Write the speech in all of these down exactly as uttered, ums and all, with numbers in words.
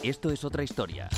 Esto es otra historia.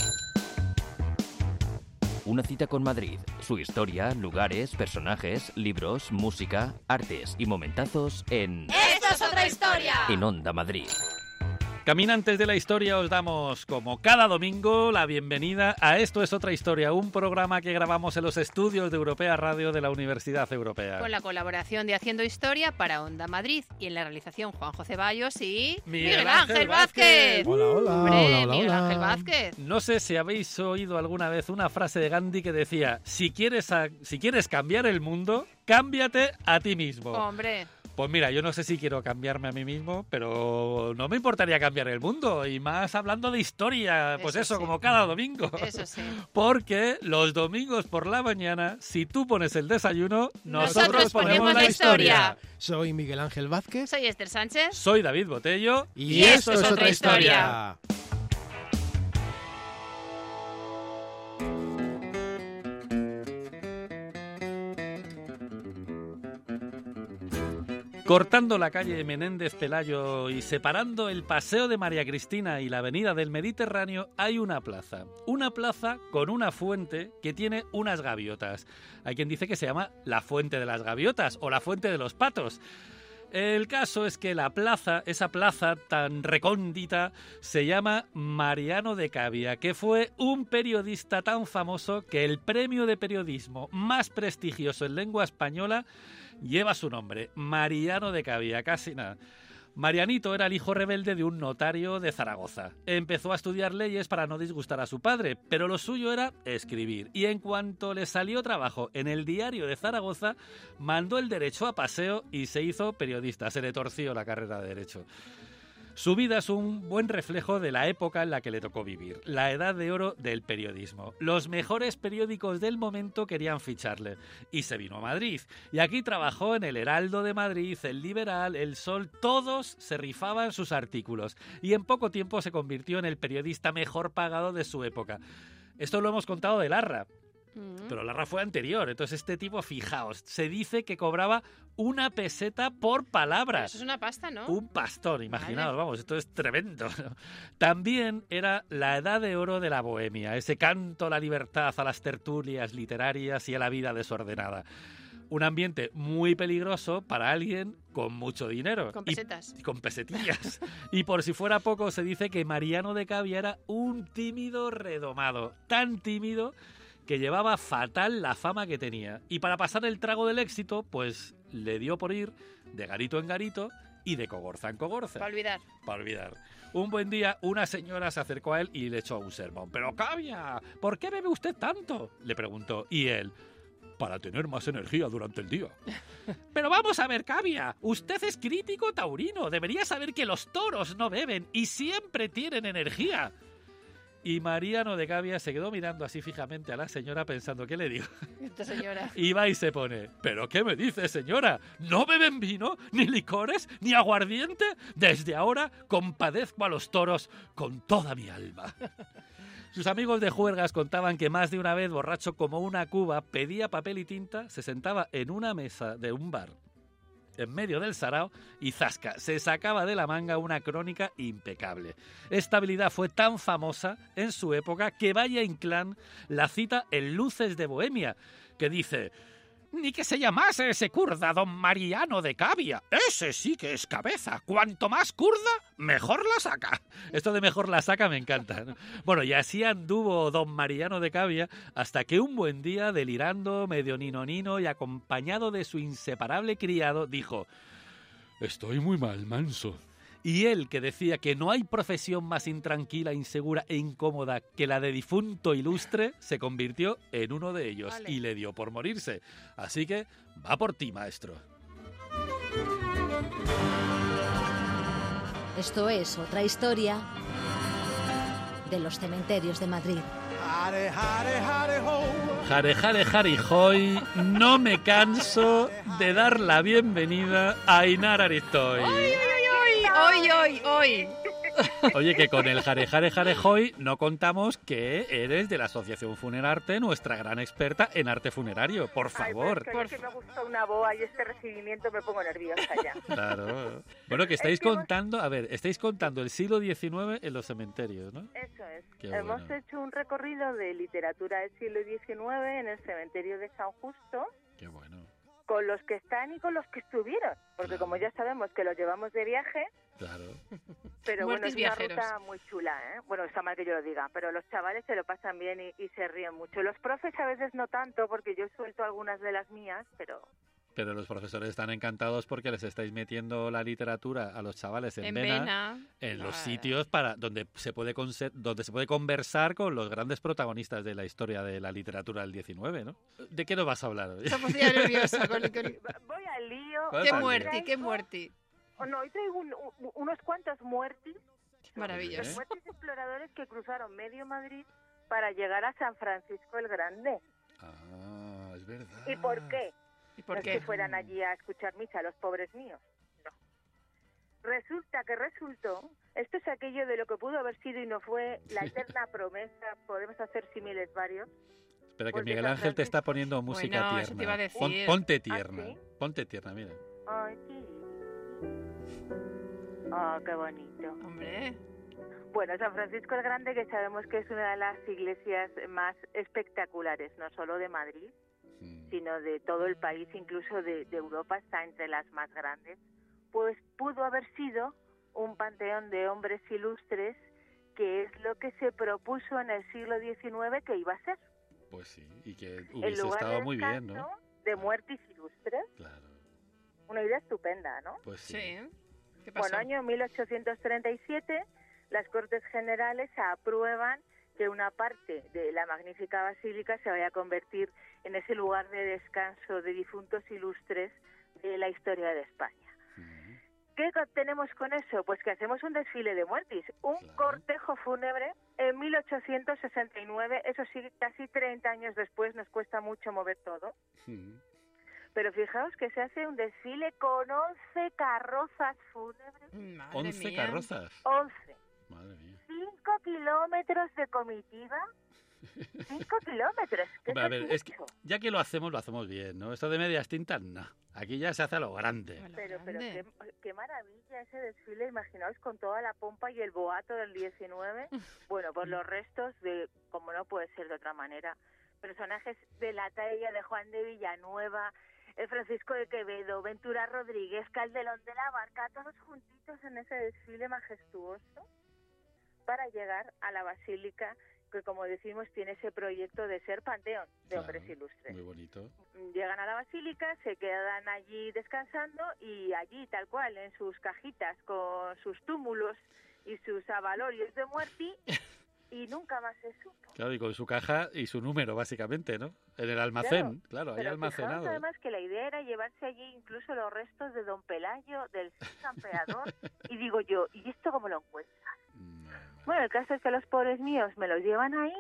Una cita con Madrid, su historia, lugares, personajes, libros, música, artes y momentazos en... ¡Esto es otra historia! En Onda Madrid. Caminantes de la historia, os damos como cada domingo la bienvenida a Esto es otra historia, un programa que grabamos en los estudios de Europea Radio de la Universidad Europea. Con la colaboración de Haciendo Historia para Onda Madrid y en la realización Juanjo Ceballos y Miguel, Miguel Ángel, Ángel Vázquez. Vázquez. Hola, hola, Hombre, hola, hola, Miguel hola. Ángel Vázquez. No sé si habéis oído alguna vez una frase de Gandhi que decía, si quieres, a- si quieres cambiar el mundo, cámbiate a ti mismo. Hombre, Pues mira, yo no sé si quiero cambiarme a mí mismo, pero no me importaría cambiar el mundo. Y más hablando de historia, pues Eso eso, sí. como cada domingo. eso sí. Porque los domingos por la mañana, si tú pones el desayuno, nosotros, Nosotros ponemos la historia. Soy Miguel Ángel Vázquez Soy Esther Sánchez. Soy David Botello y, esto es otra historia. Cortando la calle Menéndez Pelayo y separando el Paseo de María Cristina y la Avenida del Mediterráneo hay una plaza. Una plaza con una fuente que tiene unas gaviotas. Hay quien dice que se llama la Fuente de las Gaviotas o la Fuente de los Patos. El caso es que la plaza, esa plaza tan recóndita, se llama Mariano de Cavia, que fue un periodista tan famoso que el premio de periodismo más prestigioso en lengua española lleva su nombre, Mariano de Cavia, casi nada. Marianito era el hijo rebelde de un notario de Zaragoza. Empezó a estudiar leyes para no disgustar a su padre, pero lo suyo era escribir. Y en cuanto le salió trabajo en el diario de Zaragoza, mandó el derecho a paseo y se hizo periodista. Se le torció la carrera de derecho. Su vida es un buen reflejo de la época en la que le tocó vivir, la edad de oro del periodismo. Los mejores periódicos del momento querían ficharle y se vino a Madrid. Y aquí trabajó en el Heraldo de Madrid, el Liberal, el Sol, todos se rifaban sus artículos y en poco tiempo se convirtió en el periodista mejor pagado de su época. Esto lo hemos contado de Larra. Pero Larra fue anterior, entonces este tipo, fijaos, se dice que cobraba una peseta por palabra. Pero eso es una pasta, ¿no? Un pastón, imaginaos, Vale. vamos, esto es tremendo. También era la edad de oro de la bohemia, ese canto a la libertad, a las tertulias literarias y a la vida desordenada. Un ambiente muy peligroso para alguien con mucho dinero. Con Y- pesetas. y con pesetillas. Y por si fuera poco, se dice que Mariano de Cavia era un tímido redomado. Tan tímido que llevaba fatal la fama que tenía. Y para pasar el trago del éxito, pues le dio por ir de garito en garito y de cogorza en cogorza. Para olvidar. Para olvidar. Un buen día, una señora se acercó a él y le echó un sermón. «¡Pero Cavia! ¿Por qué bebe usted tanto?», le preguntó. Y él: «Para tener más energía durante el día». «Pero vamos a ver, Cavia, usted es crítico taurino. Debería saber que los toros no beben y siempre tienen energía». Y Mariano de Cavia se quedó mirando así fijamente a la señora pensando, ¿qué le digo? Esta señora. Y va y se pone: «¿Pero qué me dice, señora? ¿No beben vino, ni licores, ni aguardiente? Desde ahora compadezco a los toros con toda mi alma». Sus amigos de juergas contaban que más de una vez, borracho como una cuba, pedía papel y tinta, se sentaba en una mesa de un bar en medio del sarao y zasca, se sacaba de la manga una crónica impecable. Esta habilidad fue tan famosa en su época que Valle Inclán la cita en Luces de Bohemia, que dice: «Ni que se llamase ese curda don Mariano de Cavia. Ese sí que es cabeza. Cuanto más curda, mejor la saca». Esto de mejor la saca me encanta, ¿no? Bueno, y así anduvo don Mariano de Cavia hasta que un buen día, delirando, medio ninonino y acompañado de su inseparable criado, dijo: «Estoy muy mal, manso». Y él, que decía que no hay profesión más intranquila, insegura e incómoda que la de difunto ilustre, se convirtió en uno de ellos. Vale. Y le dio por morirse. Así que va por ti, maestro. Esto es otra historia de los cementerios de Madrid. Jare, jare, jare, hoy, no me canso de dar la bienvenida a Ainar Aristoy. ¡Ay, ay, ay, ay! Hoy, hoy, hoy. Oye, que con el Jare Jare Jare Hoy no contamos que eres de la Asociación Funerarte, nuestra gran experta en arte funerario. Por favor. Ay, pues, es que me gusta una boa y este recibimiento me pongo nerviosa ya. Claro. Bueno, que estáis Es que hemos- contando, a ver, estáis contando el siglo diecinueve en los cementerios, ¿no? Eso es. Qué Hemos bueno. hecho un recorrido de literatura del siglo diecinueve en el cementerio de San Justo, Qué bueno. con los que están y con los que estuvieron, porque Claro. como ya sabemos que los llevamos de viaje, Claro. pero bueno, Muertis es una viajeros. ruta muy chula, ¿eh? Bueno, está mal que yo lo diga, pero los chavales se lo pasan bien y, y se ríen mucho. Los profes a veces no tanto, porque yo suelto algunas de las mías, pero Pero los profesores están encantados porque les estáis metiendo la literatura a los chavales en, En vena, vena. en los Vale. sitios para donde se puede conse- donde se puede conversar con los grandes protagonistas de la historia de la literatura del diecinueve, ¿no? ¿De qué nos vas a hablar hoy? Estamos ya nerviosa con, con- voy al lío. Vas Qué al lío. muerti, qué muerti. Oh, no, hoy traigo un- u- unos cuantos muertis, los Maravilloso. ¿Eh? muertis exploradores que cruzaron medio Madrid para llegar a San Francisco el Grande. Ah, es verdad. ¿Y por qué? ¿Y por No es qué? que fueran allí a escuchar misa, los pobres míos. No. Resulta que resultó, esto es aquello de lo que pudo haber sido y no fue, la eterna promesa, podemos hacer símiles varios. Espera, que Pues de Miguel San Ángel te está Francisco. poniendo música Bueno, tierna. eso te iba a decir. Pon- ponte ¿Ah, tierna. sí? Ponte tierna, mira. Ay, sí. Oh, qué bonito. Hombre, Bueno, San Francisco el Grande, que sabemos que es una de las iglesias más espectaculares, no solo de Madrid, Mm. sino de todo el país, incluso de, de Europa, está entre las más grandes, pues pudo haber sido un panteón de hombres ilustres, que es lo que se propuso en el siglo diecinueve que iba a ser. Pues sí, y que El hubiese lugar estado de muy bien, ¿no? descanso de muertis ilustres. Claro, Una idea estupenda, ¿no? pues sí. sí. ¿Qué pasó? Bueno, año mil ochocientos treinta y siete, las Cortes Generales aprueban que una parte de la magnífica basílica se vaya a convertir en ese lugar de descanso de difuntos ilustres de la historia de España. Mm. ¿Qué tenemos con eso? Pues que hacemos un desfile de muertis, un Claro. cortejo fúnebre en mil ochocientos sesenta y nueve, eso sí, casi treinta años después, nos cuesta mucho mover todo. Mm. Pero fijaos que se hace un desfile con once carrozas fúnebres, Madre once mía. carrozas. once. Madre mía. Cinco kilómetros de comitiva. Cinco kilómetros. Que Hombre, a eso ver, es es que mucho. ya que lo hacemos, lo hacemos bien, ¿no? Esto de medias tintas, no. Aquí ya se hace a lo grande. A lo Pero, pero grande. qué, qué maravilla ese desfile, imaginaos con toda la pompa y el boato del diecinueve. Bueno, pues los restos de, como no puede ser de otra manera, personajes de la talla de Juan de Villanueva, eh, Francisco de Quevedo, Ventura Rodríguez, Calderón de la Barca, todos juntitos en ese desfile majestuoso para llegar a la basílica que, como decimos, tiene ese proyecto de ser panteón de Claro, hombres ilustres. Muy bonito. Llegan a la basílica, se quedan allí descansando y allí, tal cual, en sus cajitas con sus túmulos y sus avalorios de muerti, y nunca más se supo. Claro, y con su caja y su número, básicamente, ¿no? En el almacén, claro, ahí Pero almacenado. fijaos además que la idea era llevarse allí incluso los restos de Don Pelayo, del campeador, y digo yo, ¿y esto cómo lo encuentras? Mm, Bueno, el caso es que los pobres míos me los llevan ahí,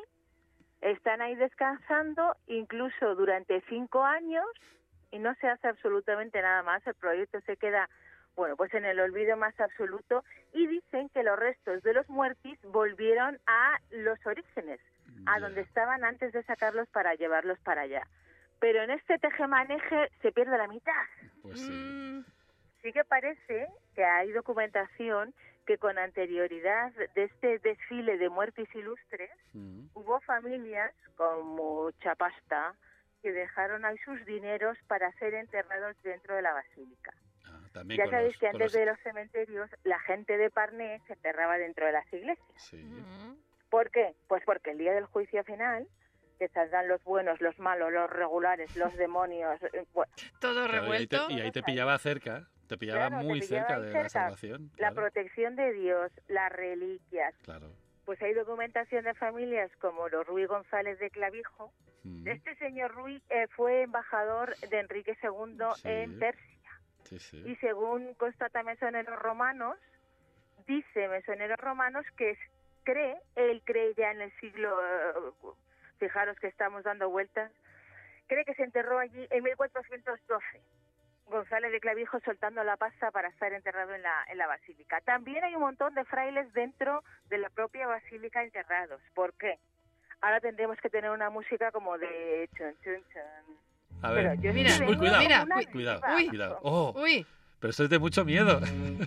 están ahí descansando, incluso durante cinco años, y no se hace absolutamente nada más. El proyecto se queda, bueno, pues en el olvido más absoluto, y dicen que los restos de los muertis volvieron a los orígenes, a ya. donde estaban antes de sacarlos para llevarlos para allá. Pero en este tejemaneje se pierde la mitad. Pues sí. Mm, Sí que parece que hay documentación que con anterioridad de este desfile de muertis ilustres Mm. hubo familias con mucha pasta que dejaron ahí sus dineros para ser enterrados dentro de la basílica. Ah, también Ya con sabéis los- que con antes los- de los cementerios la gente de Parné se enterraba dentro de las iglesias. Sí. mm. ¿Por qué? Pues porque el día del juicio final, que saldrán los buenos, los malos, los regulares, los demonios, eh, bueno, Todo Claro, y ahí te, revuelto. y ahí te pillaba cerca, te pillaba Claro, te muy pillaba cerca ahí de la cerca. salvación. la Claro, protección de Dios, las reliquias. claro. Pues hay documentación de familias como los Ruy González de Clavijo. Mm. Este señor Ruy eh, fue embajador de Enrique segundo Sí. en Persia. Sí, sí. Y según constata Mesoneros Romanos, dice Mesoneros Romanos que es- cree, él cree ya en el siglo, eh, fijaros que estamos dando vueltas, cree que se enterró allí en mil cuatrocientos doce. González de Clavijo soltando la pasta para estar enterrado en la, en la basílica. También hay un montón de frailes dentro de la propia basílica enterrados. ¿Por qué? Ahora tendremos que tener una música como de... Chun, chun, chun. A ver, Pero yo mira, sí uy, vengo cuidado, mira, con una uy, cuidado, diva. uy. cuidado. Oh, Uy. pero esto es de mucho miedo.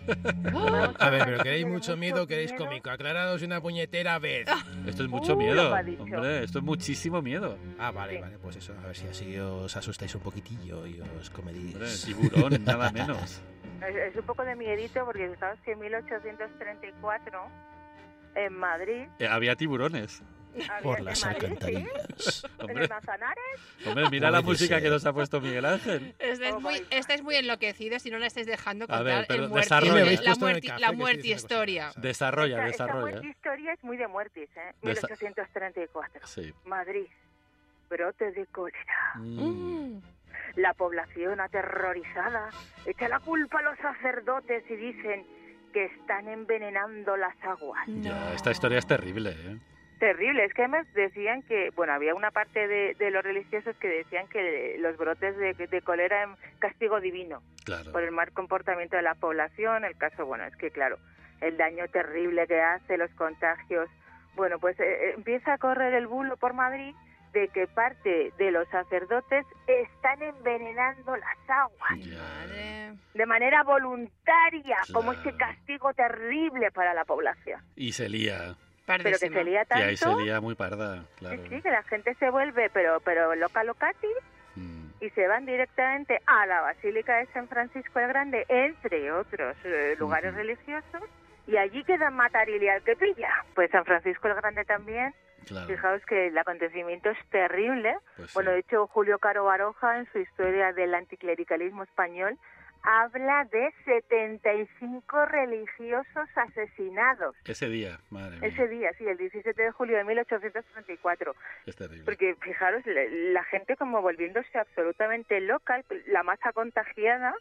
Uh, A ver, pero queréis Tiene mucho miedo, queréis miedo. cómico. Aclaraos una puñetera vez. Esto es mucho Uh, miedo. lo me ha dicho. Hombre, esto es muchísimo miedo. Ah, vale, Sí. vale, pues eso, a ver si así os asustáis un poquitillo y os comedís. Hombre, tiburón, nada menos. Es, es un poco de miedito porque fijaos que en mil ochocientos treinta y cuatro en Madrid... Eh, había tiburones. había- Por en las Madrid, alcantarillas. ¿sí? En Hombre. el Manzanares. Hombre, mira la Puede música ser. que nos ha puesto Miguel Ángel. estáis, Oh muy, my God. estáis muy enloquecidos y no la estáis dejando A contar ver, pero el muerte, desarrolla. ¿Qué me habéis la puesto en el muerte, café la que estoy muerte diciendo historia. cosas? Desarrolla, Esta, esta desarrolla. muerte historia es muy de muertes, ¿eh? Desa- mil ochocientos treinta y cuatro. Sí. Madrid. Brote de cólera. Mm. Mm. La población aterrorizada echa la culpa a los sacerdotes y dicen que están envenenando las aguas. Ya, esta historia es terrible, ¿eh? Terrible, es que además decían que, bueno, había una parte de, de los religiosos que decían que los brotes de, de cólera eran castigo divino Claro. por el mal comportamiento de la población. El caso, bueno, es que claro, el daño terrible que hace, los contagios. Bueno, pues eh, empieza a correr el bulo por Madrid de que parte de los sacerdotes están envenenando las aguas Ya. Vale. de manera voluntaria, como Claro. ese castigo terrible para la población. Y se lía. Pero que Pardísima. se lía Y ahí se tanto, lía muy parda, claro. sí, sí, que la gente se vuelve, pero pero loca locati, Mm. y se van directamente a la Basílica de San Francisco el Grande, entre otros eh, lugares Ujú. religiosos, y allí queda Matarili al que pilla. Pues San Francisco el Grande también. Claro. Fijaos que el acontecimiento es terrible. Pues sí. Bueno, de hecho, Julio Caro Baroja, en su historia del anticlericalismo español, habla de setenta y cinco religiosos asesinados. Ese día, madre mía. Ese día, sí, el diecisiete de julio de mil ochocientos treinta y cuatro. Es terrible. Porque, fijaros, la, la gente como volviéndose absolutamente loca, la masa contagiada,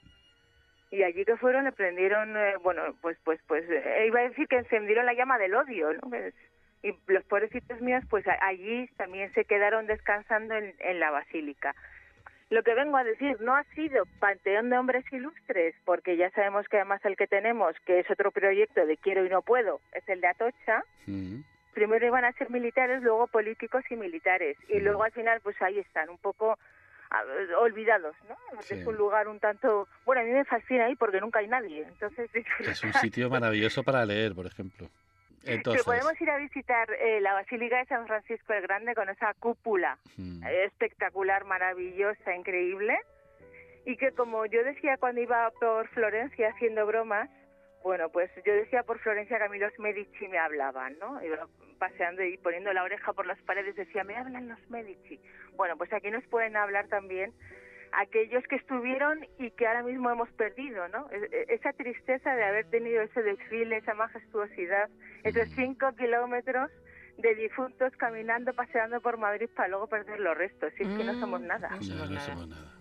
y allí que fueron le prendieron, eh, bueno, pues, pues, pues, eh, iba a decir que encendieron la llama del odio, ¿no? Pues, y los pobrecitos míos, pues a- allí también se quedaron descansando en, en la basílica. Lo que vengo a decir, no ha sido panteón de hombres ilustres, porque ya sabemos que además el que tenemos, que es otro proyecto de quiero y no puedo, es el de Atocha. Mm. Primero iban a ser militares, luego políticos y militares. Y Sí. luego al final, pues ahí están, un poco ah, olvidados, ¿no? Sí. Es un lugar un tanto... Bueno, a mí me fascina ahí porque nunca hay nadie. Entonces, Es un sitio maravilloso para leer, por ejemplo. Entonces, Pero podemos ir a visitar eh, la Basílica de San Francisco el Grande con esa cúpula mm, eh, espectacular, maravillosa, increíble. Y que como yo decía cuando iba por Florencia haciendo bromas, bueno, pues yo decía por Florencia que a mí los Medici me hablaban, ¿no? Iba paseando y poniendo la oreja por las paredes, decía, me hablan los Medici. Bueno, pues aquí nos pueden hablar también aquellos que estuvieron y que ahora mismo hemos perdido, ¿no? E- Esa tristeza de haber tenido ese desfile, esa majestuosidad, esos cinco kilómetros de difuntos caminando, paseando por Madrid para luego perder los restos. Si es que no somos nada. No ya, somos no nada. somos nada.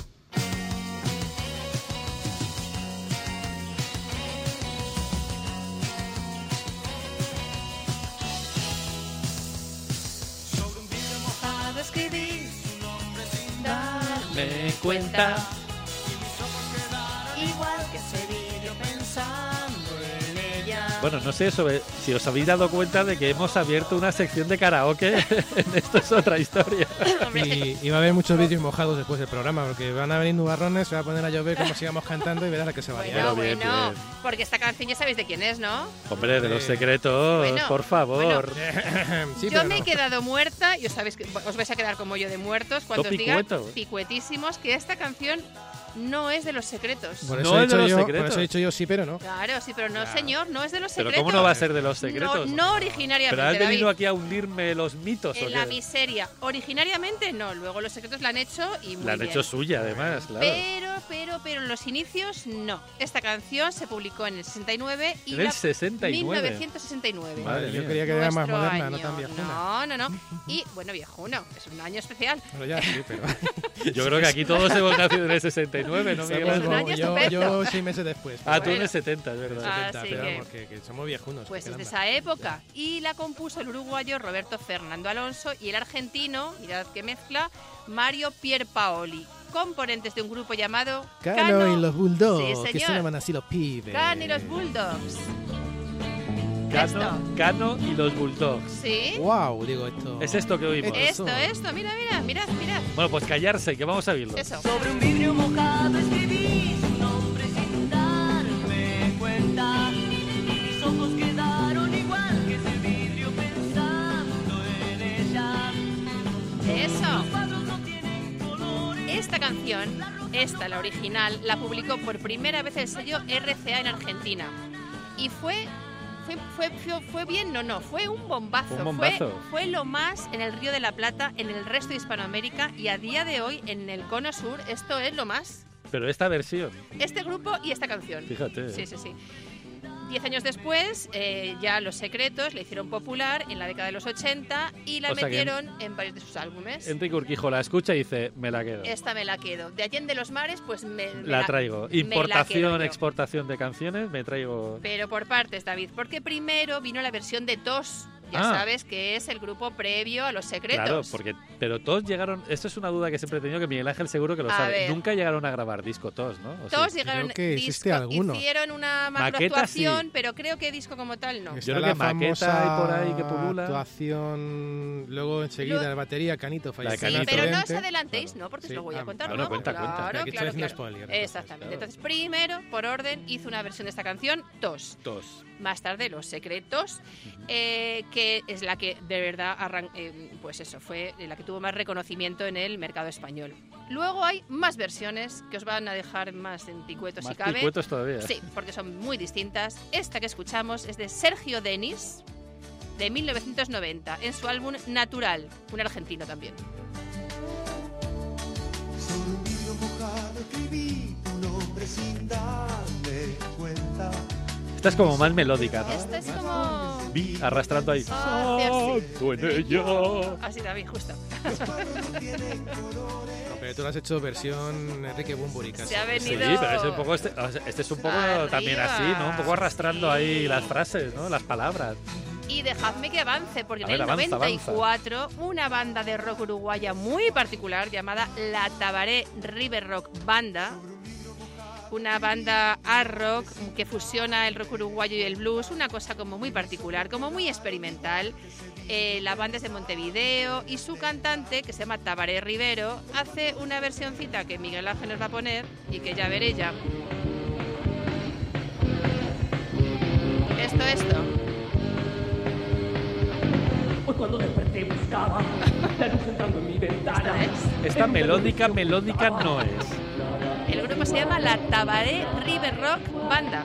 Mojado escribí Me cuenta. igual que ese vídeo pensando en ella. Bueno, no sé sobre si os habéis dado cuenta de que hemos abierto una sección de karaoke en Esto es otra historia. Hombre, es que- Y, y va a haber muchos vídeos mojados después del programa, porque van a venir nubarrones, se va a poner a llover como sigamos cantando y verás la que se va a liar. Bueno, bien, bueno, bien. porque esta canción ya sabéis de quién es, ¿no? Hombre, de los secretos, Bueno, por favor. Sí, yo pero me he no. quedado muerta y os, sabéis que, os vais a quedar como yo de muertos cuando Todo os diga picueto. picuetísimos que esta canción no es de Los Secretos. Por No eso, he es de dicho los yo, por secretos. eso he dicho yo sí, pero no. Claro, sí, pero no, Claro. señor, no es de Los Pero Secretos. ¿cómo no va a ser de los secretos? No, no originariamente, Pero has venido David. aquí a hundirme los mitos, ¿o En la qué? miseria. Originariamente no, luego Los Secretos la han hecho y muy La han bien. hecho suya, además, claro. Pero, pero, pero en los inicios no. Esta canción se publicó en el sesenta y nueve y En el la- sesenta y nueve. mil novecientos sesenta y nueve. Madre yo mía. quería que era más Nuestro moderna, no año. tan viejuna. No, no, no. Y bueno, viejuno, es un año especial. Bueno, ya sí, pero... Yo creo que aquí todos hemos nacido en el sesenta y nueve, ¿no, Miguel Somos Ángel? un año yo, estupendo. yo seis meses después. Ah, tú en Bueno. el setenta, es verdad. Ah, setenta, Así pero que- vamos, que, que somos viejunos. Pues es de caramba. esa época. Y la compuso el uruguayo Roberto Fernando Alonso y el argentino, mirad qué mezcla, Mario Pierpaoli. componentes de un grupo llamado Cano, Cano y los Bulldogs, Sí, que se señor. llaman así los pibes. Cano y los Bulldogs. Cano, Esto. Cano y los Bulldogs. ¿Sí? Wow, digo esto. Es esto que oímos. Esto, esto, mira, mira, mirad, mirad. Bueno, pues callarse, que vamos a oírlo. Eso. Sobre un vidrio mojado escribí su nombre sin darme cuenta. Mis ojos quedaron igual que ese vidrio pensando en ella. Eso. Los cuadros no tienen colores. Esta canción, esta, la original, la publicó por primera vez el sello R C A en Argentina. Y fue... Fue, fue, fue, fue bien, no, no, fue un bombazo. Un bombazo. Fue, fue lo más en el Río de la Plata, en el resto de Hispanoamérica y a día de hoy en el Cono Sur, esto es lo más. Pero esta versión, Este grupo y esta canción. fíjate. Sí, sí, sí. Diez años después, eh, ya Los Secretos la hicieron popular en la década de los ochenta y la O sea que metieron en varios de sus álbumes. Enrique Urquijo la escucha y dice, me la quedo. Esta me la quedo. De Allende los Mares, pues me, me La traigo. me la Importación, quedo yo. exportación de canciones, me traigo... Pero por partes, David, porque primero vino la versión de Tos. Ya Ah. sabes que es el grupo previo a Los Secretos. Claro, porque pero todos llegaron... Esto es una duda que siempre he tenido, que Miguel Ángel seguro que lo A sabe. ver. Nunca llegaron a grabar disco todos, ¿no? ¿O sí? Todos llegaron Creo que existe disco, alguno. hicieron una Maqueta, macroactuación, sí. pero creo que disco como tal no. Yo Está creo que la maqueta hay por ahí que famosa pulula. actuación, luego enseguida Lo- la batería, Canito La falleció. de Sí, Canito. pero no os Accidente. adelantéis, ¿no? Porque Sí. os lo voy a Ah, contar bueno, luego. cuenta, cuenta. Claro, Aquí estoy claro, haciendo claro. spoiler, entonces, Exactamente. claro. Entonces, primero, por orden, hizo una versión de esta canción, Tos. Dos. Más tarde, Los Secretos, eh, que es la que de verdad arran- eh, pues eso, fue la que tuvo más reconocimiento en el mercado español. Luego hay más versiones que os van a dejar más en picuetos Más si cabe. picuetos todavía. Sí, porque son muy distintas. Esta que escuchamos es de Sergio Denis, de mil novecientos noventa, en su álbum Natural, un argentino también. Sobre un vidrio mojado escribí tu nombre sin darme cuenta. Esta es como más melódica, ¿no? Esta es como... Vi arrastrando ahí. Ah, sí, Santo en ella. Así, David, justo. No, pero tú lo has hecho versión Enrique Bunbury casi. Se ha Sí, venido... pero es un poco este, o sea, este es un poco Arriba. también así, ¿no? Un poco arrastrando Sí. ahí las frases, ¿no? Las palabras. Y dejadme que avance, porque A en ver, el avanza, noventa y cuatro una banda de rock uruguaya muy particular llamada La Tabaré River Rock Banda, una banda art rock que fusiona el rock uruguayo y el blues, una cosa como muy particular, como muy experimental. Eh, la banda es de Montevideo y su cantante, que se llama Tabaré Rivero, hace una versioncita que Miguel Ángel nos va a poner y que ya veré ya. Esto, esto. Hoy cuando desperté buscaba la luz entrando en mi ventana. Esta es. Esta melódica, melódica no es. El grupo se llama La Tabaré River Rock Banda.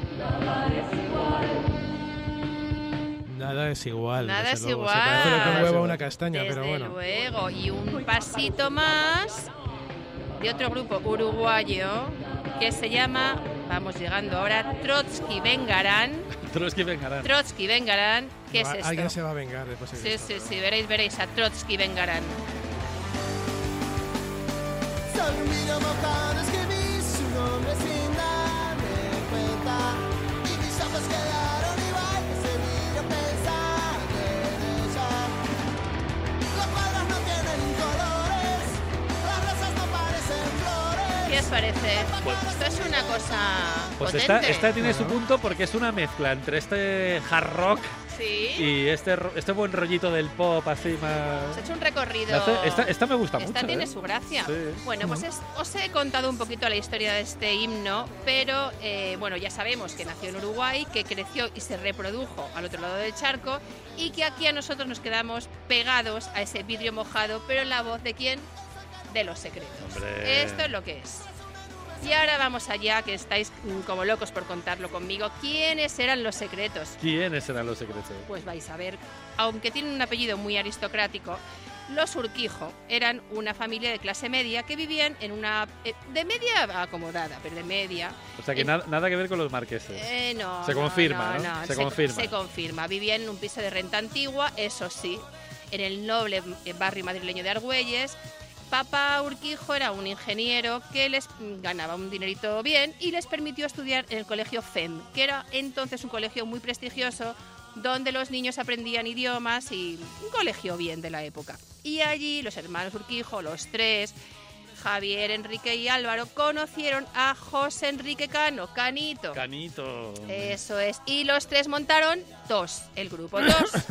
Nada es igual. Nada desde es luego. igual. Se parece lo que un huevo a una castaña, Desde pero bueno. luego. Y un pasito más de otro grupo uruguayo que se llama, vamos llegando ahora, Trotsky Vengarán. Trotsky Vengarán. Trotsky Vengarán, ¿qué es No, esto? Alguien se va a vengar después de Sí, esto. sí, sí, veréis, veréis a Trotsky Vengarán. Sobre un vidrio mojado escribí su nombre sin darme cuenta. Y mis ojos quedaron igual que ese vidrio pensando en ella. Los cuadros no tienen colores, las rosas no parecen flores. ¿Qué os parece? Esto es una cosa Pues esta, potente. esta tiene su punto porque es una mezcla entre este hard rock Sí. y este, ro- este buen rollito del pop así más... Os he hecho un recorrido. Hace- Esta, esta me gusta Esta mucho. tiene ¿eh? su gracia. Sí. Bueno, pues es- os he contado un poquito la historia de este himno, pero eh, bueno, ya sabemos que nació en Uruguay, que creció y se reprodujo al otro lado del charco y que aquí a nosotros nos quedamos pegados a ese vidrio mojado, pero en la voz de quién? De Los Secretos. Hombre. Esto es lo que es. Y ahora vamos allá, que estáis mm, como locos por contarlo conmigo. ¿Quiénes eran Los Secretos? ¿Quiénes eran los secretos? Pues vais a ver, aunque tienen un apellido muy aristocrático, los Urquijo eran una familia de clase media que vivían en una... eh, de media acomodada, pero de media. O sea que en- nada, nada que ver con los marqueses. Eh, no, Se no, confirma, no, ¿no? no, Se confirma. Se confirma. Vivían en un piso de renta antigua, eso sí, en el noble barrio madrileño de Argüelles. Papá Urquijo era un ingeniero que les ganaba un dinerito bien y les permitió estudiar en el colegio F E M, que era entonces un colegio muy prestigioso donde los niños aprendían idiomas y un colegio bien de la época. Y allí los hermanos Urquijo, los tres, Javier, Enrique y Álvaro conocieron a José Enrique Cano, Canito. Canito. Eso es. Y los tres montaron TOS, el grupo TOS.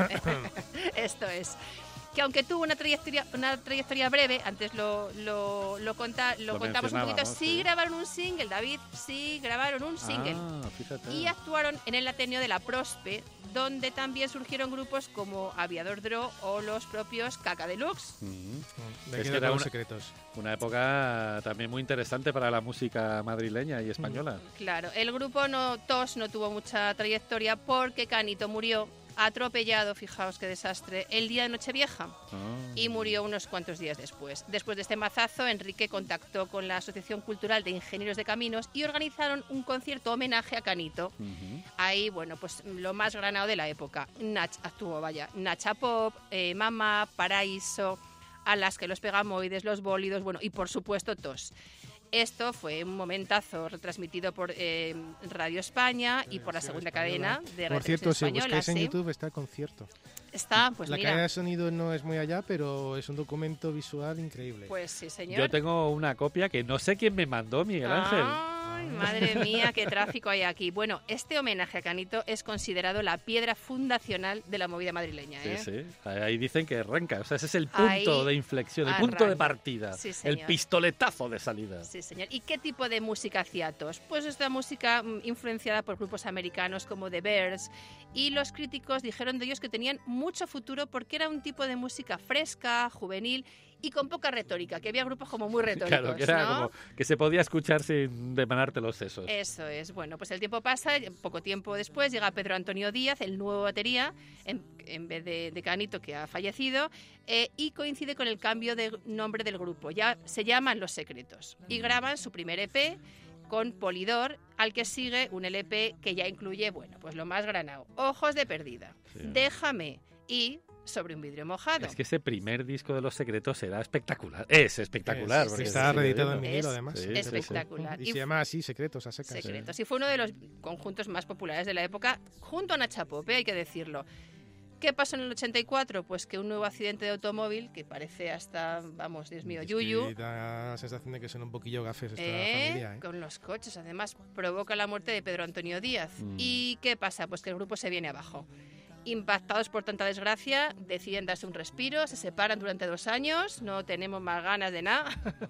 Esto es. Que aunque tuvo una trayectoria una trayectoria breve, antes lo, lo, lo, conta, lo, Lo contamos un poquito, mencionábamos, sí, sí. grabaron un single, David, sí grabaron un single. Ah, fíjate. Y actuaron en el Ateneo de la Prospe, donde también surgieron grupos como Aviador Dro o los propios Caca Deluxe. Mm. De Es aquí que de era los una- secretos. Una época también muy interesante para la música madrileña y española. Claro, el grupo no, TOS no tuvo mucha trayectoria porque Canito murió atropellado, fijaos qué desastre, el día de Nochevieja. Ah. Y murió unos cuantos días después. Después de este mazazo, Enrique contactó con la Asociación Cultural de Ingenieros de Caminos y organizaron un concierto homenaje a Canito. Ujú. Ahí, bueno, pues lo más granado de la época. Nach actuó, vaya, Nacha Pop, eh, Mamá, Paraíso, Alaska, los Pegamoides, los Bólidos, bueno, y por supuesto TOS. Esto fue un momentazo retransmitido por eh, Radio España y por la segunda cadena de Radio Por cierto, si Española. buscáis en ¿sí? YouTube está el concierto. Está, pues la mira, calidad de sonido no es muy allá, pero es un documento visual increíble. pues sí, señor. Yo tengo una copia que no sé quién me mandó, Miguel Ángel. Ay, madre mía, qué tráfico hay aquí. Bueno, este homenaje a Canito es considerado la piedra fundacional de la movida madrileña, ¿eh? Sí, sí. Ahí dicen que arranca. O sea, ese es el punto Ahí de inflexión, el punto de arranca. partida. Sí, el señor. pistoletazo de salida. Sí, señor. ¿Y qué tipo de música hacía TOS? Pues esta música mm, influenciada por grupos americanos como The Bears, y los críticos dijeron de ellos que tenían mucho futuro porque era un tipo de música fresca, juvenil y con poca retórica, que había grupos como muy retóricos, Claro, que era ¿no? como que se podía escuchar sin demanarte los sesos. Eso es. Bueno, pues el tiempo pasa, poco tiempo después llega Pedro Antonio Díaz, el nuevo batería, en, en vez de, de Canito, que ha fallecido, eh, y coincide con el cambio de nombre del grupo. Ya se llaman Los Secretos y graban su primer E P con Polidor, al que sigue un L P que ya incluye, bueno, pues lo más granado, Ojos de Perdida, Sí. Déjame y Sobre un vidrio mojado. Es que ese primer disco de Los Secretos era espectacular. Es espectacular. Sí, sí, porque sí, Está sí. reeditado en Es vinilo, además. sí, Hace poco. espectacular. Y Y se f- llama así, Secretos, a secas. Secretos. Y fue uno de los conjuntos más populares de la época, junto a Nacha Pop, ¿eh? Hay que decirlo. ¿Qué pasó en el ochenta y cuatro? Pues que un nuevo accidente de automóvil, que parece hasta, vamos, Dios mío, Es yuyu, que da la sensación de que son un poquillo gafes esta ¿eh? familia, ¿eh? con los coches, además, provoca la muerte de Pedro Antonio Díaz. Mm. ¿Y qué pasa? Pues que el grupo se viene abajo. Impactados por tanta desgracia, deciden darse un respiro, se separan durante dos años, no tenemos más ganas de nada,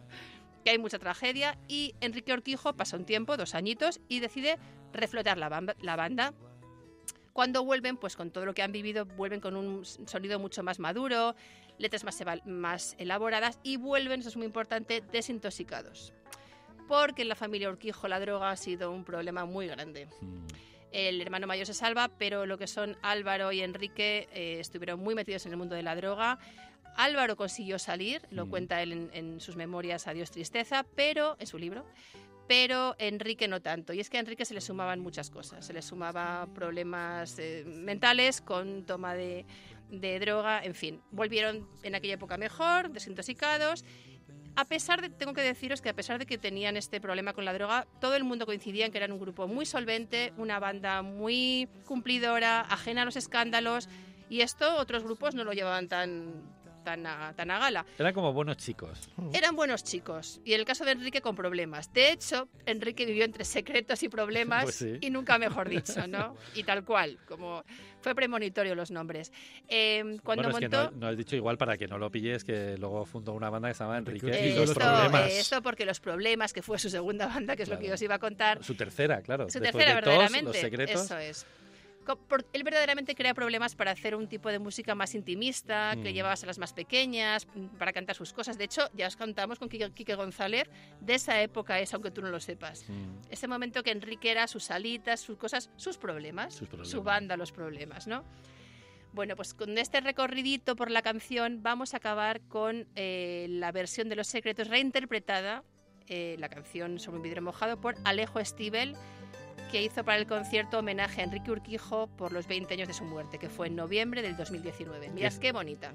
que hay mucha tragedia, y Enrique Urquijo pasa un tiempo, dos añitos, y decide reflotar la, bamba- la banda. Cuando vuelven, pues con todo lo que han vivido, vuelven con un sonido mucho más maduro, letras más, eva- más elaboradas, y vuelven, eso es muy importante, desintoxicados. Porque en la familia Urquijo la droga ha sido un problema muy grande. Mm. El hermano mayor se salva, pero lo que son Álvaro y Enrique eh, estuvieron muy metidos en el mundo de la droga. Álvaro consiguió salir, lo Mm. cuenta él en, en sus memorias Adiós Tristeza, pero en su libro, pero Enrique no tanto. Y es que a Enrique se le sumaban muchas cosas. Se le sumaba problemas eh, mentales con toma de, de droga, en fin. Volvieron en aquella época mejor, desintoxicados. A pesar de, tengo que deciros que a pesar de que tenían este problema con la droga, todo el mundo coincidía en que eran un grupo muy solvente, una banda muy cumplidora, ajena a los escándalos, y esto otros grupos no lo llevaban tan, tan, a, tan a gala. Eran como buenos chicos. Eran buenos chicos, y en el caso de Enrique con problemas. De hecho, Enrique vivió entre secretos y problemas, Pues sí. y nunca mejor dicho, ¿no? Y tal cual, como fue premonitorio los nombres. Eh, cuando bueno, es montó... que no, no has dicho igual para que no lo pilles, que luego fundó una banda que se llama Enrique Enrique y y los los esto, problemas. esto porque los problemas, que fue su segunda banda, que es lo que Claro. yo os iba a contar. Su tercera, claro. Su Después tercera, de TOS, verdaderamente. Los Secretos. Eso es. Co- por- él verdaderamente crea problemas para hacer un tipo de música más intimista, que Mm. llevaba a las más pequeñas, mm, para cantar sus cosas. De hecho, ya os contamos con Quique, Quique González de esa época es, aunque tú no lo sepas. Mm. Ese momento que Enrique era sus salitas, sus cosas, sus problemas, Sus problemas. su banda, los problemas, ¿no? Bueno, pues con este recorridito por la canción vamos a acabar con eh, la versión de Los Secretos reinterpretada, eh, la canción Sobre un vidrio mojado, por Alejo Stivel, que hizo para el concierto homenaje a Enrique Urquijo por los veinte años de su muerte, que fue en noviembre del dos mil diecinueve. Mirad Es- qué bonita.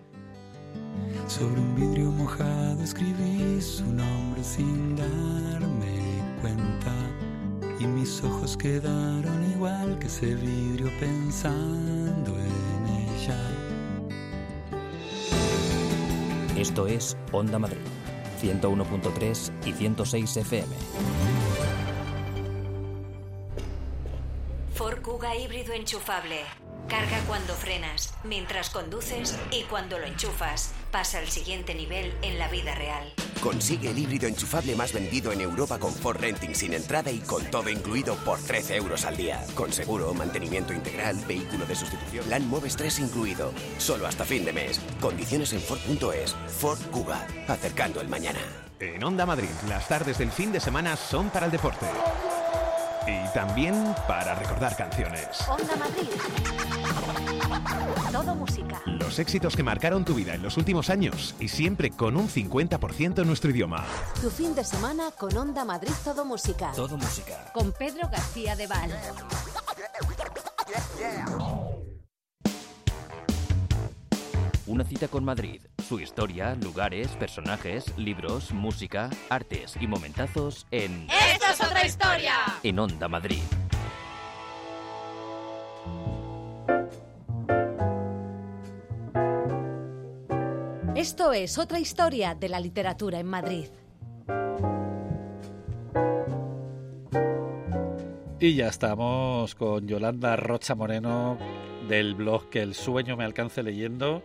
Sobre un vidrio mojado escribí su nombre sin darme cuenta, y mis ojos quedaron igual que ese vidrio pensando en ella. Esto es Onda Madrid. ciento uno punto tres y ciento seis F M. Ford Kuga híbrido enchufable. Carga cuando frenas, mientras conduces y cuando lo enchufas. Pasa al siguiente nivel en la vida real. Consigue el híbrido enchufable más vendido en Europa con Ford Renting sin entrada y con todo incluido por trece euros al día. Con seguro, mantenimiento integral, vehículo de sustitución, plan Moves tres incluido. Solo hasta fin de mes. Condiciones en Ford punto es. Ford Kuga. Acercando el mañana. En Onda Madrid, las tardes del fin de semana son para el deporte. Y también para recordar canciones. Onda Madrid. Todo música. Los éxitos que marcaron tu vida en los últimos años y siempre con un cincuenta por ciento en nuestro idioma. Tu fin de semana con Onda Madrid Todo Música. Todo música. Con Pedro García de Val. Una cita con Madrid, su historia, lugares, personajes, libros, música, artes y momentazos en... ¡Esto es otra historia! En Onda Madrid. Esto es otra historia de la literatura en Madrid. Y ya estamos con Yolanda Rocha Moreno del blog Que el sueño me alcance leyendo,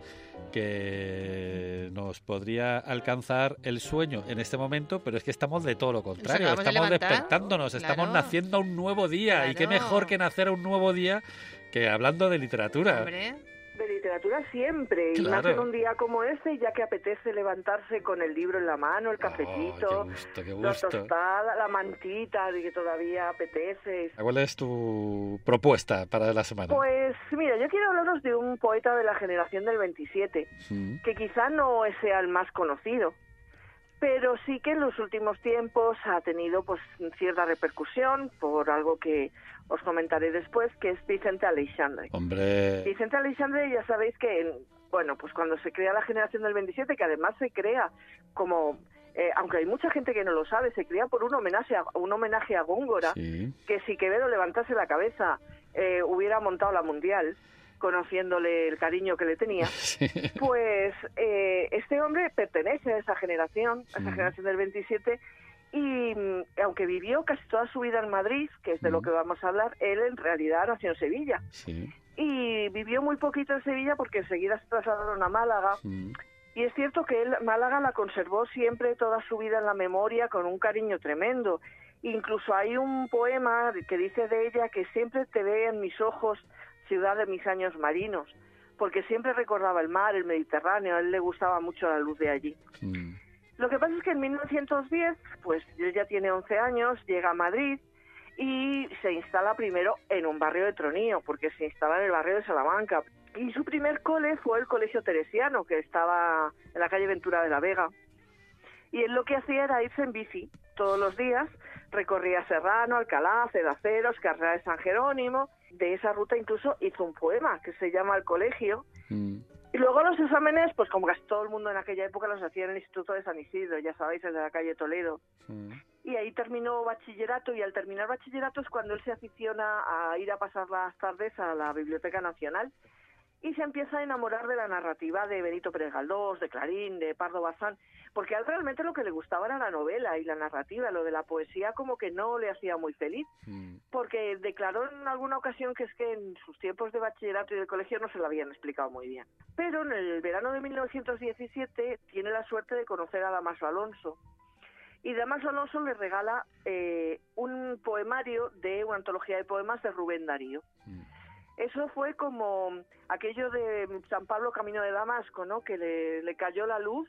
que nos podría alcanzar el sueño en este momento, pero es que estamos de todo lo contrario, Nos acabamos de estamos levantar. despertándonos, Claro. estamos naciendo a un nuevo día, Claro. y qué mejor que nacer a un nuevo día que hablando de literatura. Hombre. De literatura siempre, y Claro. más en un día como este, ya que apetece levantarse con el libro en la mano, el cafecito, Oh, qué gusto, qué la gusto. tostada, la mantita, de que todavía apetece. ¿Cuál es tu propuesta para la semana? Pues mira, yo quiero hablaros de un poeta de la generación del veintisiete, Mm. que quizá no sea el más conocido, pero sí que en los últimos tiempos ha tenido pues cierta repercusión por algo que os comentaré después, que es Vicente Aleixandre. Hombre, Vicente Aleixandre, ya sabéis que, en- bueno, pues cuando se crea la generación del veintisiete, que además se crea como, eh, aunque hay mucha gente que no lo sabe, se crea por un homenaje a, un homenaje a Góngora, sí. que si Quevedo levantase la cabeza eh, hubiera montado la Mundial, conociéndole el cariño que le tenía. Sí. Pues eh, este hombre pertenece a esa generación, a esa Mm. generación del veintisiete, y mm, aunque vivió casi toda su vida en Madrid, que es de lo Mm. que vamos a hablar, él en realidad nació en Sevilla. Sí. Y vivió muy poquito en Sevilla porque enseguida se trasladaron a Málaga. Mm. Y es cierto que él Málaga la conservó siempre toda su vida en la memoria con un cariño tremendo. Incluso hay un poema que dice de ella que siempre te ve en mis ojos, ciudad de mis años marinos, porque siempre recordaba el mar, el Mediterráneo, a él le gustaba mucho la luz de allí. Mm. Lo que pasa es que en mil novecientos diez, pues él ya tiene once años, llega a Madrid y se instala primero en un barrio de Tronío, porque se instala en el barrio de Salamanca. Y su primer cole fue el Colegio Teresiano, que estaba en la calle Ventura de la Vega. Y él lo que hacía era irse en bici todos los días, recorría Serrano, Alcalá, Cedaceros, Carrera de San Jerónimo. De esa ruta incluso hizo un poema que se llama El Colegio. Mm. Y luego los exámenes, pues como casi todo el mundo en aquella época los hacía en el Instituto de San Isidro, ya sabéis, el de la calle Toledo. Mm. Y ahí terminó bachillerato, y al terminar bachillerato es cuando él se aficiona a ir a pasar las tardes a la Biblioteca Nacional y se empieza a enamorar de la narrativa de Benito Pérez Galdós, de Clarín, de Pardo Bazán, porque a él realmente lo que le gustaba era la novela y la narrativa, lo de la poesía como que no le hacía muy feliz, Mm. porque declaró en alguna ocasión que es que en sus tiempos de bachillerato y de colegio no se lo habían explicado muy bien. Pero en el verano de mil novecientos diecisiete tiene la suerte de conocer a Dámaso Alonso, y Dámaso Alonso le regala eh, un poemario de una antología de poemas de Rubén Darío. Mm. Eso fue como aquello de San Pablo Camino de Damasco, ¿no? Que le, le cayó la luz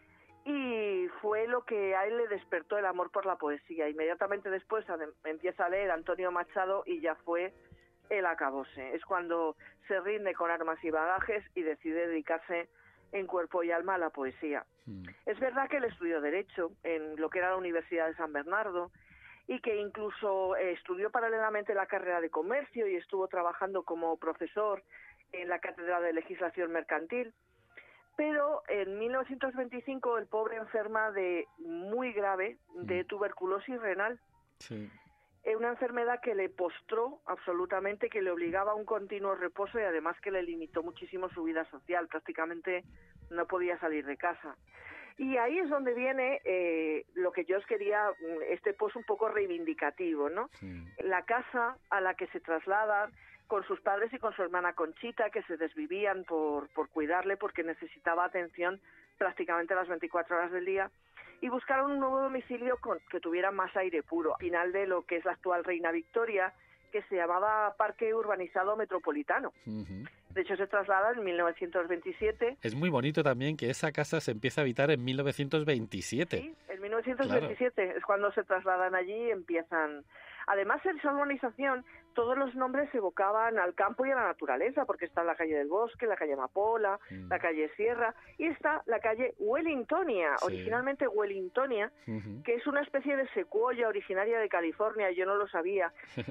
y fue lo que a él le despertó el amor por la poesía. Inmediatamente después adem- empieza a leer Antonio Machado y ya fue el acabose. Es cuando se rinde con armas y bagajes y decide dedicarse en cuerpo y alma a la poesía. Mm. Es verdad que él estudió Derecho en lo que era la Universidad de San Bernardo y que incluso eh, estudió paralelamente la carrera de Comercio y estuvo trabajando como profesor en la Cátedra de Legislación Mercantil. Pero en mil novecientos veinticinco el pobre enferma de muy grave de tuberculosis renal. Sí. Es una enfermedad que le postró absolutamente, que le obligaba a un continuo reposo y además que le limitó muchísimo su vida social. Prácticamente no podía salir de casa. Y ahí es donde viene eh, lo que yo os quería, este post un poco reivindicativo, ¿no? Sí. La casa a la que se trasladan con sus padres y con su hermana Conchita, que se desvivían por, por cuidarle porque necesitaba atención prácticamente las veinticuatro horas del día, y buscaron un nuevo domicilio con, que tuviera más aire puro, al final de lo que es la actual Reina Victoria, que se llamaba Parque Urbanizado Metropolitano. Uh-huh. De hecho, se traslada en mil novecientos veintisiete. Es muy bonito también que esa casa se empieza a habitar en mil novecientos veintisiete. Sí, en mil novecientos veintisiete Claro. es cuando se trasladan allí y empiezan... Además, en esa urbanización, todos los nombres evocaban al campo y a la naturaleza, porque está la calle del Bosque, la calle Amapola, Mm. la calle Sierra, y está la calle Wellingtonia, Sí. originalmente Wellingtonia, Uh-huh. que es una especie de secuoya originaria de California, yo no lo sabía,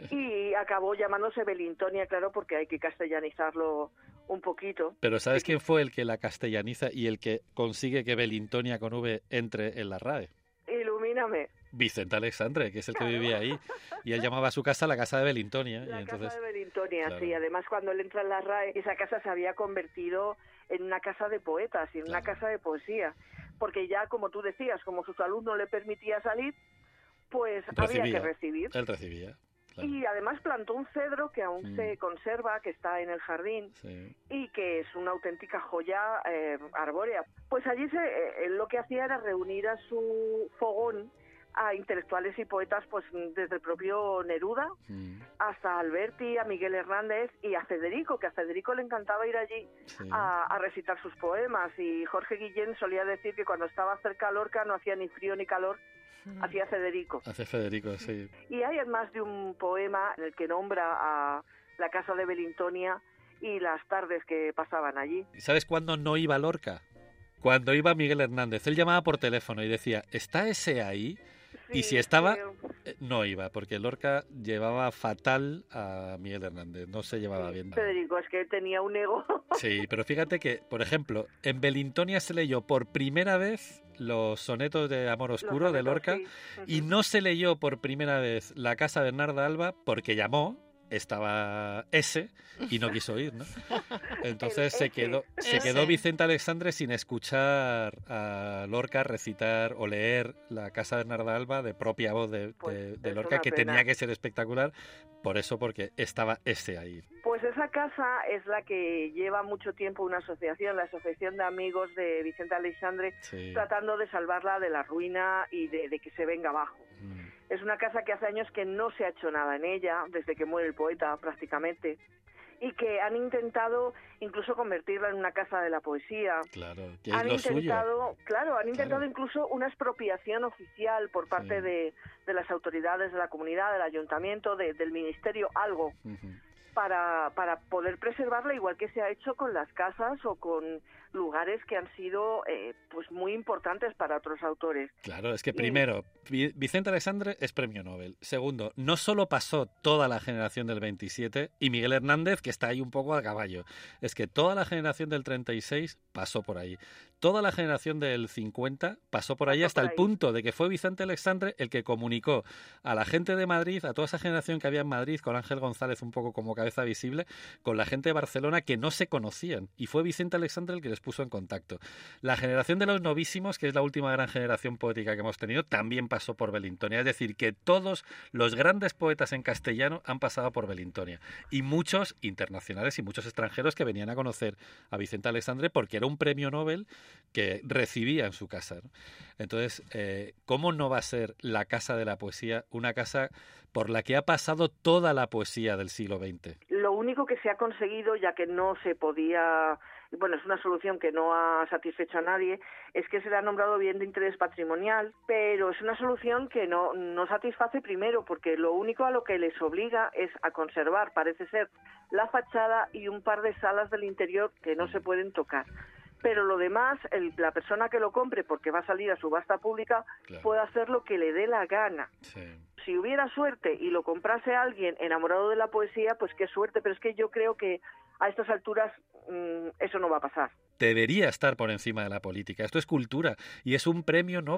y acabó llamándose Wellingtonia, claro, porque hay que castellanizarlo un poquito. Pero ¿sabes quién fue el que la castellaniza y el que consigue que Wellingtonia con V entre en la R A E? Ilumíname. Vicente Alexandre, que es el que vivía ahí. Y él llamaba a su casa la casa de Wellingtonia. La y entonces, casa de Wellingtonia, claro. sí. Además, cuando él entra en la R A E, esa casa se había convertido en una casa de poetas y en una casa de poesía. Porque ya, como tú decías, como su salud no le permitía salir, pues había recibía. que recibir. Él recibía. Claro. Y además plantó un cedro que aún Mm. se conserva, que está en el jardín, Sí. y que es una auténtica joya eh, arbórea. Pues allí se, eh, él lo que hacía era reunir a su fogón a intelectuales y poetas, pues desde el propio Neruda Mm. hasta Alberti, a Miguel Hernández y a Federico, que a Federico le encantaba ir allí Sí. a, a recitar sus poemas, y Jorge Guillén solía decir que cuando estaba cerca Lorca no hacía ni frío ni calor, hacía Federico. Hace Federico, sí. Y hay más de un poema en el que nombra a la casa de Wellingtonia y las tardes que pasaban allí. ¿Sabes cuándo no iba Lorca? Cuando iba Miguel Hernández. Él llamaba por teléfono y decía, ¿está ese ahí? y si estaba, sí. eh, no iba, porque Lorca llevaba fatal a Miguel Hernández, no se llevaba bien. Federico, es que tenía un ego. Sí, pero fíjate que, por ejemplo, en Wellingtonia se leyó por primera vez los sonetos de Amor Oscuro Los de sonetos, Lorca, sí. y no se leyó por primera vez La casa de Bernarda Alba porque llamó, estaba ese y no quiso ir, ¿no? Entonces se quedó, se Ese. quedó Vicente Alexandre sin escuchar a Lorca recitar o leer La casa de Bernarda Alba de propia voz de, de- de es Lorca, una que pena. tenía que ser espectacular, por eso, porque estaba ese ahí. Pues esa casa es la que lleva mucho tiempo una asociación, la Asociación de Amigos de Vicente Alexandre, Sí. tratando de salvarla de la ruina y de, de que se venga abajo. Mm. Es una casa que hace años que no se ha hecho nada en ella, desde que muere el poeta prácticamente, y que han intentado incluso convertirla en una casa de la poesía. Claro, que es Han lo suyo. intentado, claro, han intentado Claro. incluso una expropiación oficial por parte Sí. de, de las autoridades de la comunidad, del ayuntamiento, de- del ministerio, algo Ujú. para, para poder preservarla, igual que se ha hecho con las casas o con lugares que han sido eh, pues muy importantes para otros autores. Claro, es que Y- primero, Vi- Vicente Alexandre es premio Nobel. Segundo, no solo pasó toda la generación del veintisiete y Miguel Hernández, que está ahí un poco a caballo, es que toda la generación del treinta y seis pasó por ahí. Toda la generación del cincuenta pasó por ahí Pasó hasta por el ahí. punto de que fue Vicente Alexandre el que comunicó a la gente de Madrid, a toda esa generación que había en Madrid, con Ángel González un poco como cabeza visible, con la gente de Barcelona que no se conocían. Y fue Vicente Alexandre el que les puso en contacto. La generación de los novísimos, que es la última gran generación poética que hemos tenido, también pasó por Wellingtonia. Es decir, que todos los grandes poetas en castellano han pasado por Wellingtonia. Y muchos internacionales y muchos extranjeros que venían a conocer a Vicente Alexandre porque era un premio Nobel que recibía en su casa, ¿no? Entonces, eh, ¿cómo no va a ser la casa de la poesía una casa por la que ha pasado toda la poesía del siglo veinte? Lo único que se ha conseguido, ya que no se podía, bueno, es una solución que no ha satisfecho a nadie, es que se le ha nombrado bien de interés patrimonial, pero es una solución que no, no satisface primero, porque lo único a lo que les obliga es a conservar, parece ser, la fachada y un par de salas del interior que no se pueden tocar. Pero lo demás, el- la persona que lo compre, porque va a salir a subasta pública, Claro. puede hacer lo que le dé la gana. Sí. Si hubiera suerte y lo comprase alguien enamorado de la poesía, pues qué suerte, pero es que yo creo que a estas alturas mm, eso no va a pasar. Debería estar por encima de la política. Esto es cultura y es un premio Nobel.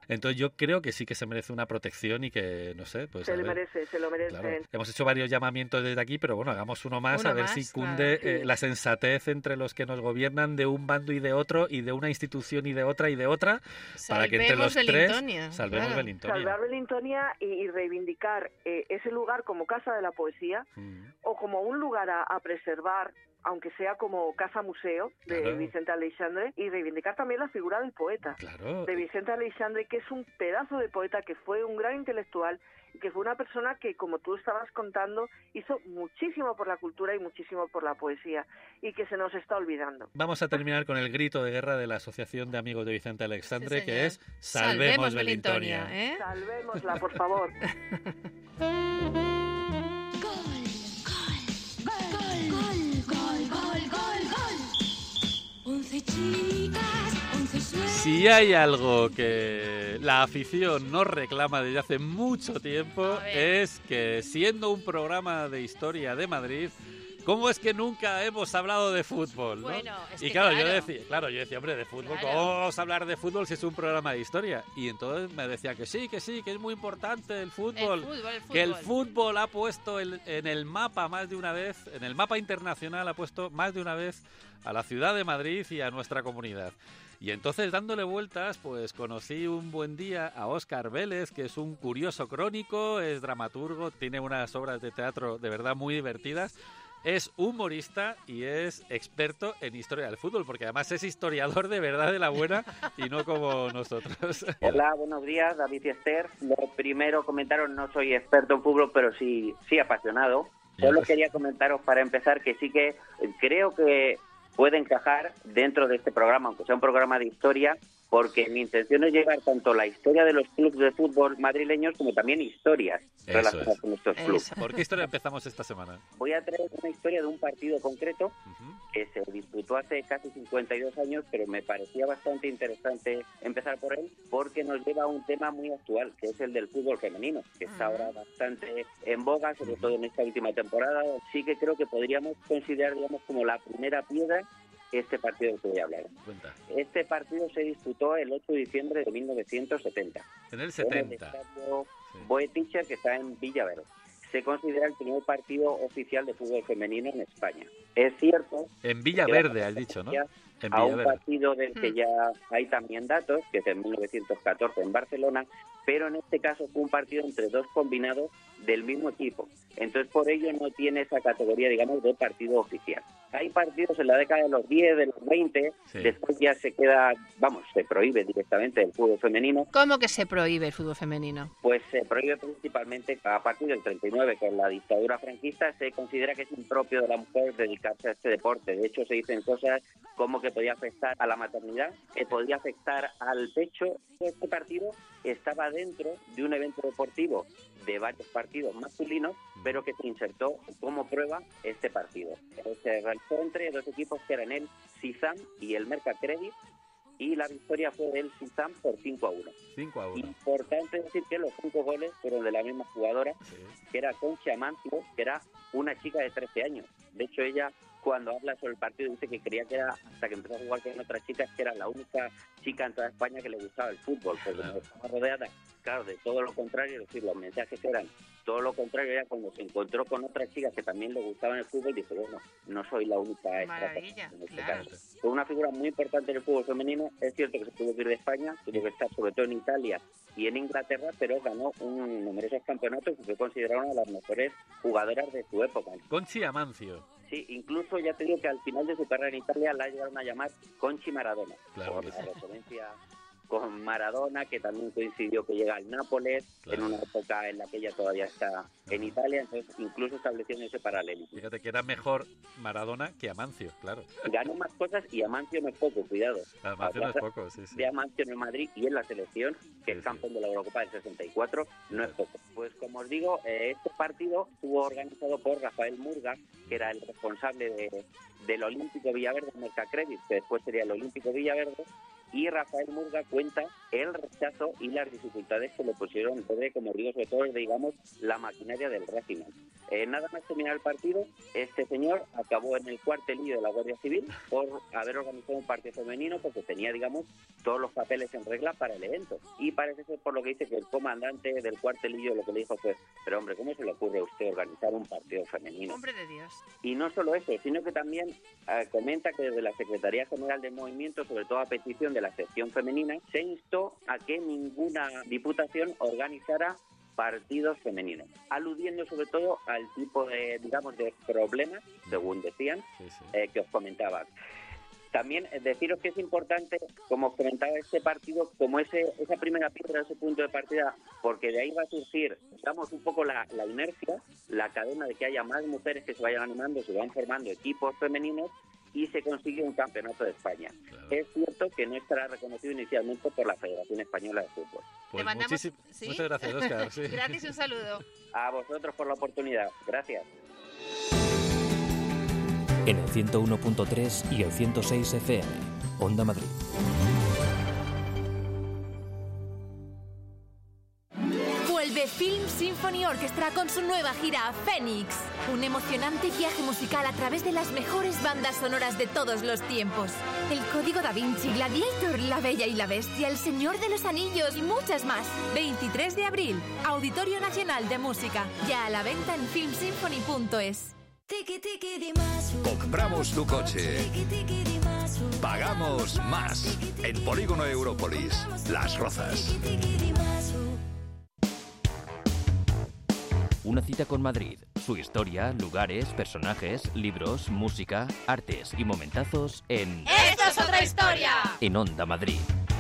Entonces yo creo que sí que se merece una protección y que, no sé, pues Se a le ver. merece, se lo merecen. Claro. Hemos hecho varios llamamientos desde aquí, pero bueno, hagamos uno más Uno a ver más, si cunde claro. eh, Sí. la sensatez entre los que nos gobiernan de un bando y de otro, y de una institución y de otra y de otra, para que entre los Salvemos tres Belintonia, salvemos claro. Belintonia. Salvar Belintonia y, y reivindicar eh, ese lugar como casa de la poesía Mm. o como un lugar a, a preservar, aunque sea como casa museo de Claro. Vicente Aleixandre, y reivindicar también la figura del poeta, Claro. de Vicente Aleixandre, que es un pedazo de poeta, que fue un gran intelectual y que fue una persona que, como tú estabas contando, hizo muchísimo por la cultura y muchísimo por la poesía, y que se nos está olvidando. Vamos a terminar con el grito de guerra de la Asociación de Amigos de Vicente Aleixandre, Sí, que señor. es Salvemos, Salvemos Belintonia. Belintonia, ¿eh? Salvémosla, por favor. Si hay algo que la afición nos reclama desde hace mucho tiempo, A ver. es que, siendo un programa de historia de Madrid, ¿cómo es que nunca hemos hablado de fútbol? ¿no? Bueno, es y que claro, claro. yo decía, claro, yo decía, hombre, de fútbol, Claro. ¿cómo vamos a hablar de fútbol si es un programa de historia? Y entonces me decía que sí, que sí, que es muy importante el fútbol, El fútbol, el fútbol. que el fútbol ha puesto el- en el mapa más de una vez, en el mapa internacional ha puesto más de una vez a la ciudad de Madrid y a nuestra comunidad. Y entonces, dándole vueltas, pues conocí un buen día a Óscar Vélez, que es un curioso crónico, es dramaturgo, tiene unas obras de teatro de verdad muy divertidas. Es humorista y es experto en historia del fútbol, porque además es historiador de verdad de la buena y no como nosotros. Hola, buenos días, David y Esther. Lo primero, comentaros, no soy experto en fútbol, pero sí, sí apasionado. Solo quería comentaros para empezar que sí que creo que puede encajar dentro de este programa, aunque sea un programa de historia, porque mi intención es llevar tanto la historia de los clubes de fútbol madrileños como también historias Eso relacionadas es. con estos clubes. ¿Por qué historia empezamos esta semana? Voy a traer una historia de un partido concreto que se disputó hace casi cincuenta y dos años, pero me parecía bastante interesante empezar por él porque nos lleva a un tema muy actual, que es el del fútbol femenino, que está ahora bastante en boga, sobre todo en esta última temporada. Sí que creo que podríamos considerar, digamos, como la primera piedra este partido del que voy a hablar. Cuenta. Este partido se disputó el ocho de diciembre de mil novecientos setenta. En el En el setenta. estadio Boetticher, que está en Villaverde. Se considera el primer partido oficial de fútbol femenino en España. Es cierto... En Villaverde, has dicho, ¿no? En A un Villaverde. partido del que ya hay también datos, que es en mil novecientos catorce en Barcelona, pero en este caso fue un partido entre dos combinados del mismo equipo. Entonces, por ello no tiene esa categoría, digamos, de partido oficial. Hay partidos en la década de los diez, de los veinte, Sí. después ya se queda, vamos, se prohíbe directamente el fútbol femenino, ¿Cómo que se prohíbe el fútbol femenino? pues se prohíbe principalmente a partir del treinta y nueve, con la dictadura franquista. Se considera que es impropio de la mujer dedicarse a este deporte. De hecho, se dicen cosas como que podía afectar a la maternidad, que podía afectar al pecho. Este partido estaba dentro de un evento deportivo de varios partidos masculinos, pero que se insertó como prueba este partido. Se realizó entre dos equipos que eran el Sisam y el Mercacredit, y la victoria fue del Sisam por cinco a uno. cinco a uno. Importante decir que los cinco goles fueron de la misma jugadora, que era Concha Amancio, que era una chica de trece años. De hecho, ella, cuando habla sobre el partido, dice que creía que era, hasta que empezó a jugar con otras chicas, que era la única chica en toda España que le gustaba el fútbol, porque como estaba rodeada, claro, de todo lo contrario, es decir, los mensajes eran todo lo contrario. Era cuando se encontró con otras chicas que también le gustaban el fútbol, dice, bueno, no soy la única extra Maravilla, en este claro. caso. Fue una figura muy importante en el fútbol femenino. Es cierto que se tuvo que ir de España, tuvo que estar sobre todo en Italia y en Inglaterra, pero ganó un, numerosos campeonatos y fue considerada una de las mejores jugadoras de su época. Conchi Amancio. Sí, incluso ya te digo que al final de su carrera en Italia la llegaron a llamar Conchi Maradona, Claro por que la sí. referencia con Maradona, que también coincidió que llega al Nápoles, en una época en la que ella todavía está en Italia, entonces incluso establecieron ese paralelismo. Fíjate que era mejor Maradona que Amancio, claro. Ganó más cosas y Amancio no es poco, cuidado. Amancio no es poco, sí, sí. De Amancio en el Madrid y en la selección, que es campeón de la Eurocopa del sesenta y cuatro, no es poco. Pues como os digo, eh, este partido estuvo organizado por Rafael Murga, que era el responsable de, del Olímpico Villaverde, Mercacredit, que después sería el Olímpico Villaverde, y Rafael Murga cuenta el rechazo y las dificultades que le pusieron desde, como digo, sobre todo, digamos, la maquinaria del régimen. Eh, nada más terminar el partido, este señor acabó en el cuartelillo de la Guardia Civil por haber organizado un partido femenino porque tenía, digamos, todos los papeles en regla para el evento. Y parece ser, por lo que dice, que el comandante del cuartelillo lo que le dijo fue: pero hombre, ¿cómo se le ocurre a usted organizar un partido femenino? Hombre de Dios. Y no solo eso, sino que también eh, comenta que desde la Secretaría General del Movimiento, sobre todo a petición de la sección femenina, se instó a que ninguna diputación organizara partidos femeninos, aludiendo sobre todo al tipo de, digamos, de problemas, según decían, sí, sí. Eh, que os comentaba. También eh, deciros que es importante, como os comentaba, este partido como ese esa primera piedra, ese punto de partida, porque de ahí va a surgir, digamos, un poco la, la inercia, la cadena de que haya más mujeres que se vayan animando, se van formando equipos femeninos y se consigue un campeonato de España. Claro. Es cierto que no estará reconocido inicialmente por la Federación Española de Fútbol. Pues mandamos, ¿sí? Muchas gracias, Óscar. Sí. Gracias y un saludo. A vosotros por la oportunidad. Gracias. En el ciento uno punto tres y el ciento seis F M, Onda Madrid. Vuelve Film Symphony Orchestra con su nueva gira Phoenix. Un emocionante viaje musical a través de las mejores bandas sonoras de todos los tiempos. El Código Da Vinci, Gladiator, La Bella y la Bestia, El Señor de los Anillos y muchas más. veintitrés de abril, Auditorio Nacional de Música. Ya a la venta en film symphony punto es. Compramos tu coche. Pagamos más. En Polígono Európolis, Las Rozas. Una cita con Madrid, su historia, lugares, personajes, libros, música, artes y momentazos en... ¡Esto es otra historia! En Onda Madrid.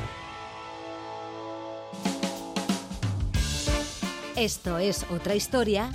Esto es otra historia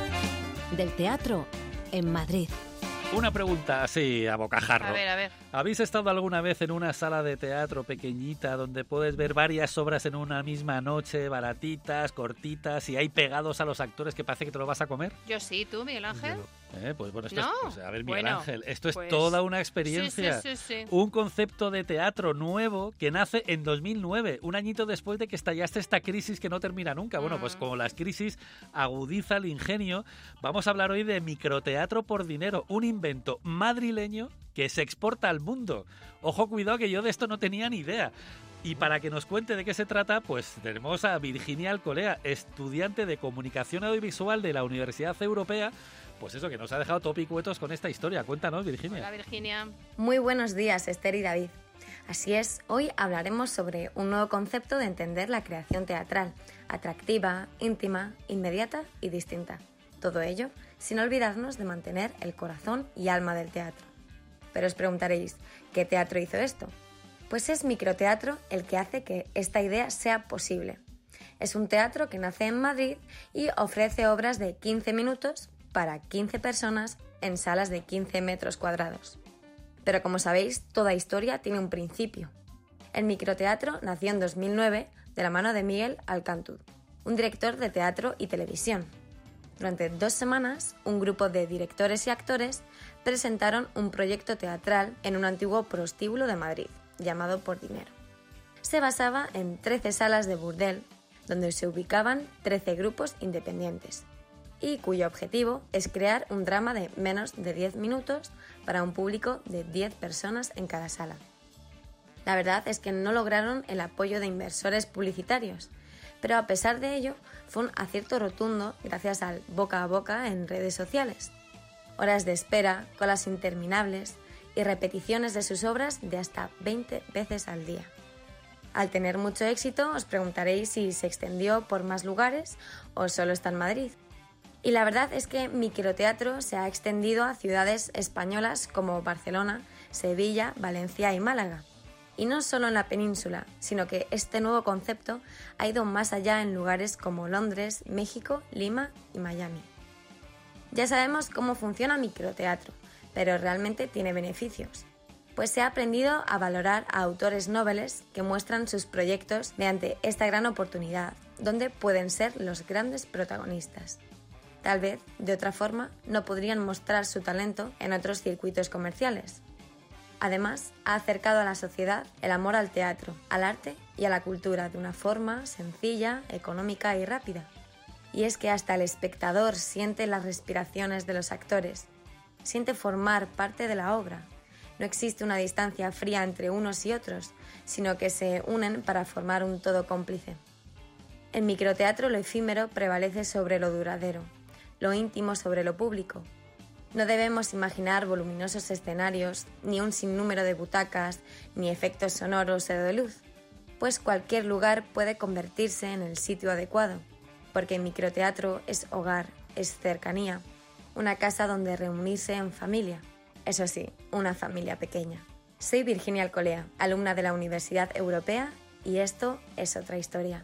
del teatro en Madrid. Una pregunta así a bocajarro. A ver, a ver. ¿Habéis estado alguna vez en una sala de teatro pequeñita donde puedes ver varias obras en una misma noche, baratitas, cortitas, y hay pegados a los actores que parece que te lo vas a comer? Yo sí, ¿tú, Miguel Ángel? Eh, pues bueno, esto no. es, pues, a ver, Miguel bueno, Ángel, esto es pues, toda una experiencia. Sí, sí, sí, sí. Un concepto de teatro nuevo que nace en dos mil nueve, un añito después de que estallase esta crisis que no termina nunca. Mm. Bueno, pues como las crisis agudiza el ingenio, vamos a hablar hoy de microteatro por dinero, un invento madrileño que se exporta al mundo. Ojo, cuidado, que yo de esto no tenía ni idea. Y para que nos cuente de qué se trata, pues tenemos a Virginia Alcolea, estudiante de Comunicación Audiovisual de la Universidad Europea. Pues eso, que nos ha dejado topicuetos con esta historia. Cuéntanos, Virginia. Hola, Virginia. Muy buenos días, Esther y David. Así es, hoy hablaremos sobre un nuevo concepto de entender la creación teatral, atractiva, íntima, inmediata y distinta. Todo ello sin olvidarnos de mantener el corazón y alma del teatro. Pero os preguntaréis, ¿qué teatro hizo esto? Pues es microteatro el que hace que esta idea sea posible. Es un teatro que nace en Madrid y ofrece obras de quince minutos para quince personas en salas de quince metros cuadrados. Pero como sabéis, toda historia tiene un principio. El microteatro nació en dos mil nueve de la mano de Miguel Alcantud, un director de teatro y televisión. Durante dos semanas, un grupo de directores y actores presentaron un proyecto teatral en un antiguo prostíbulo de Madrid, llamado Por Dinero. Se basaba en trece salas de burdel, donde se ubicaban trece grupos independientes, y cuyo objetivo es crear un drama de menos de diez minutos para un público de diez personas en cada sala. La verdad es que no lograron el apoyo de inversores publicitarios, pero a pesar de ello fue un acierto rotundo gracias al boca a boca en redes sociales. Horas de espera, colas interminables y repeticiones de sus obras de hasta veinte veces al día. Al tener mucho éxito, os preguntaréis si se extendió por más lugares o solo está en Madrid. Y la verdad es que microteatro se ha extendido a ciudades españolas como Barcelona, Sevilla, Valencia y Málaga. Y no solo en la península, sino que este nuevo concepto ha ido más allá en lugares como Londres, México, Lima y Miami. Ya sabemos cómo funciona microteatro, pero realmente tiene beneficios, pues se ha aprendido a valorar a autores nobles que muestran sus proyectos mediante esta gran oportunidad, donde pueden ser los grandes protagonistas. Tal vez, de otra forma, no podrían mostrar su talento en otros circuitos comerciales. Además, ha acercado a la sociedad el amor al teatro, al arte y a la cultura de una forma sencilla, económica y rápida. Y es que hasta el espectador siente las respiraciones de los actores, siente formar parte de la obra. No existe una distancia fría entre unos y otros, sino que se unen para formar un todo cómplice. En microteatro lo efímero prevalece sobre lo duradero, lo íntimo sobre lo público. No debemos imaginar voluminosos escenarios, ni un sinnúmero de butacas, ni efectos sonoros o de luz, pues cualquier lugar puede convertirse en el sitio adecuado, porque el microteatro es hogar, es cercanía, una casa donde reunirse en familia, eso sí, una familia pequeña. Soy Virginia Alcolea, alumna de la Universidad Europea, y esto es otra historia.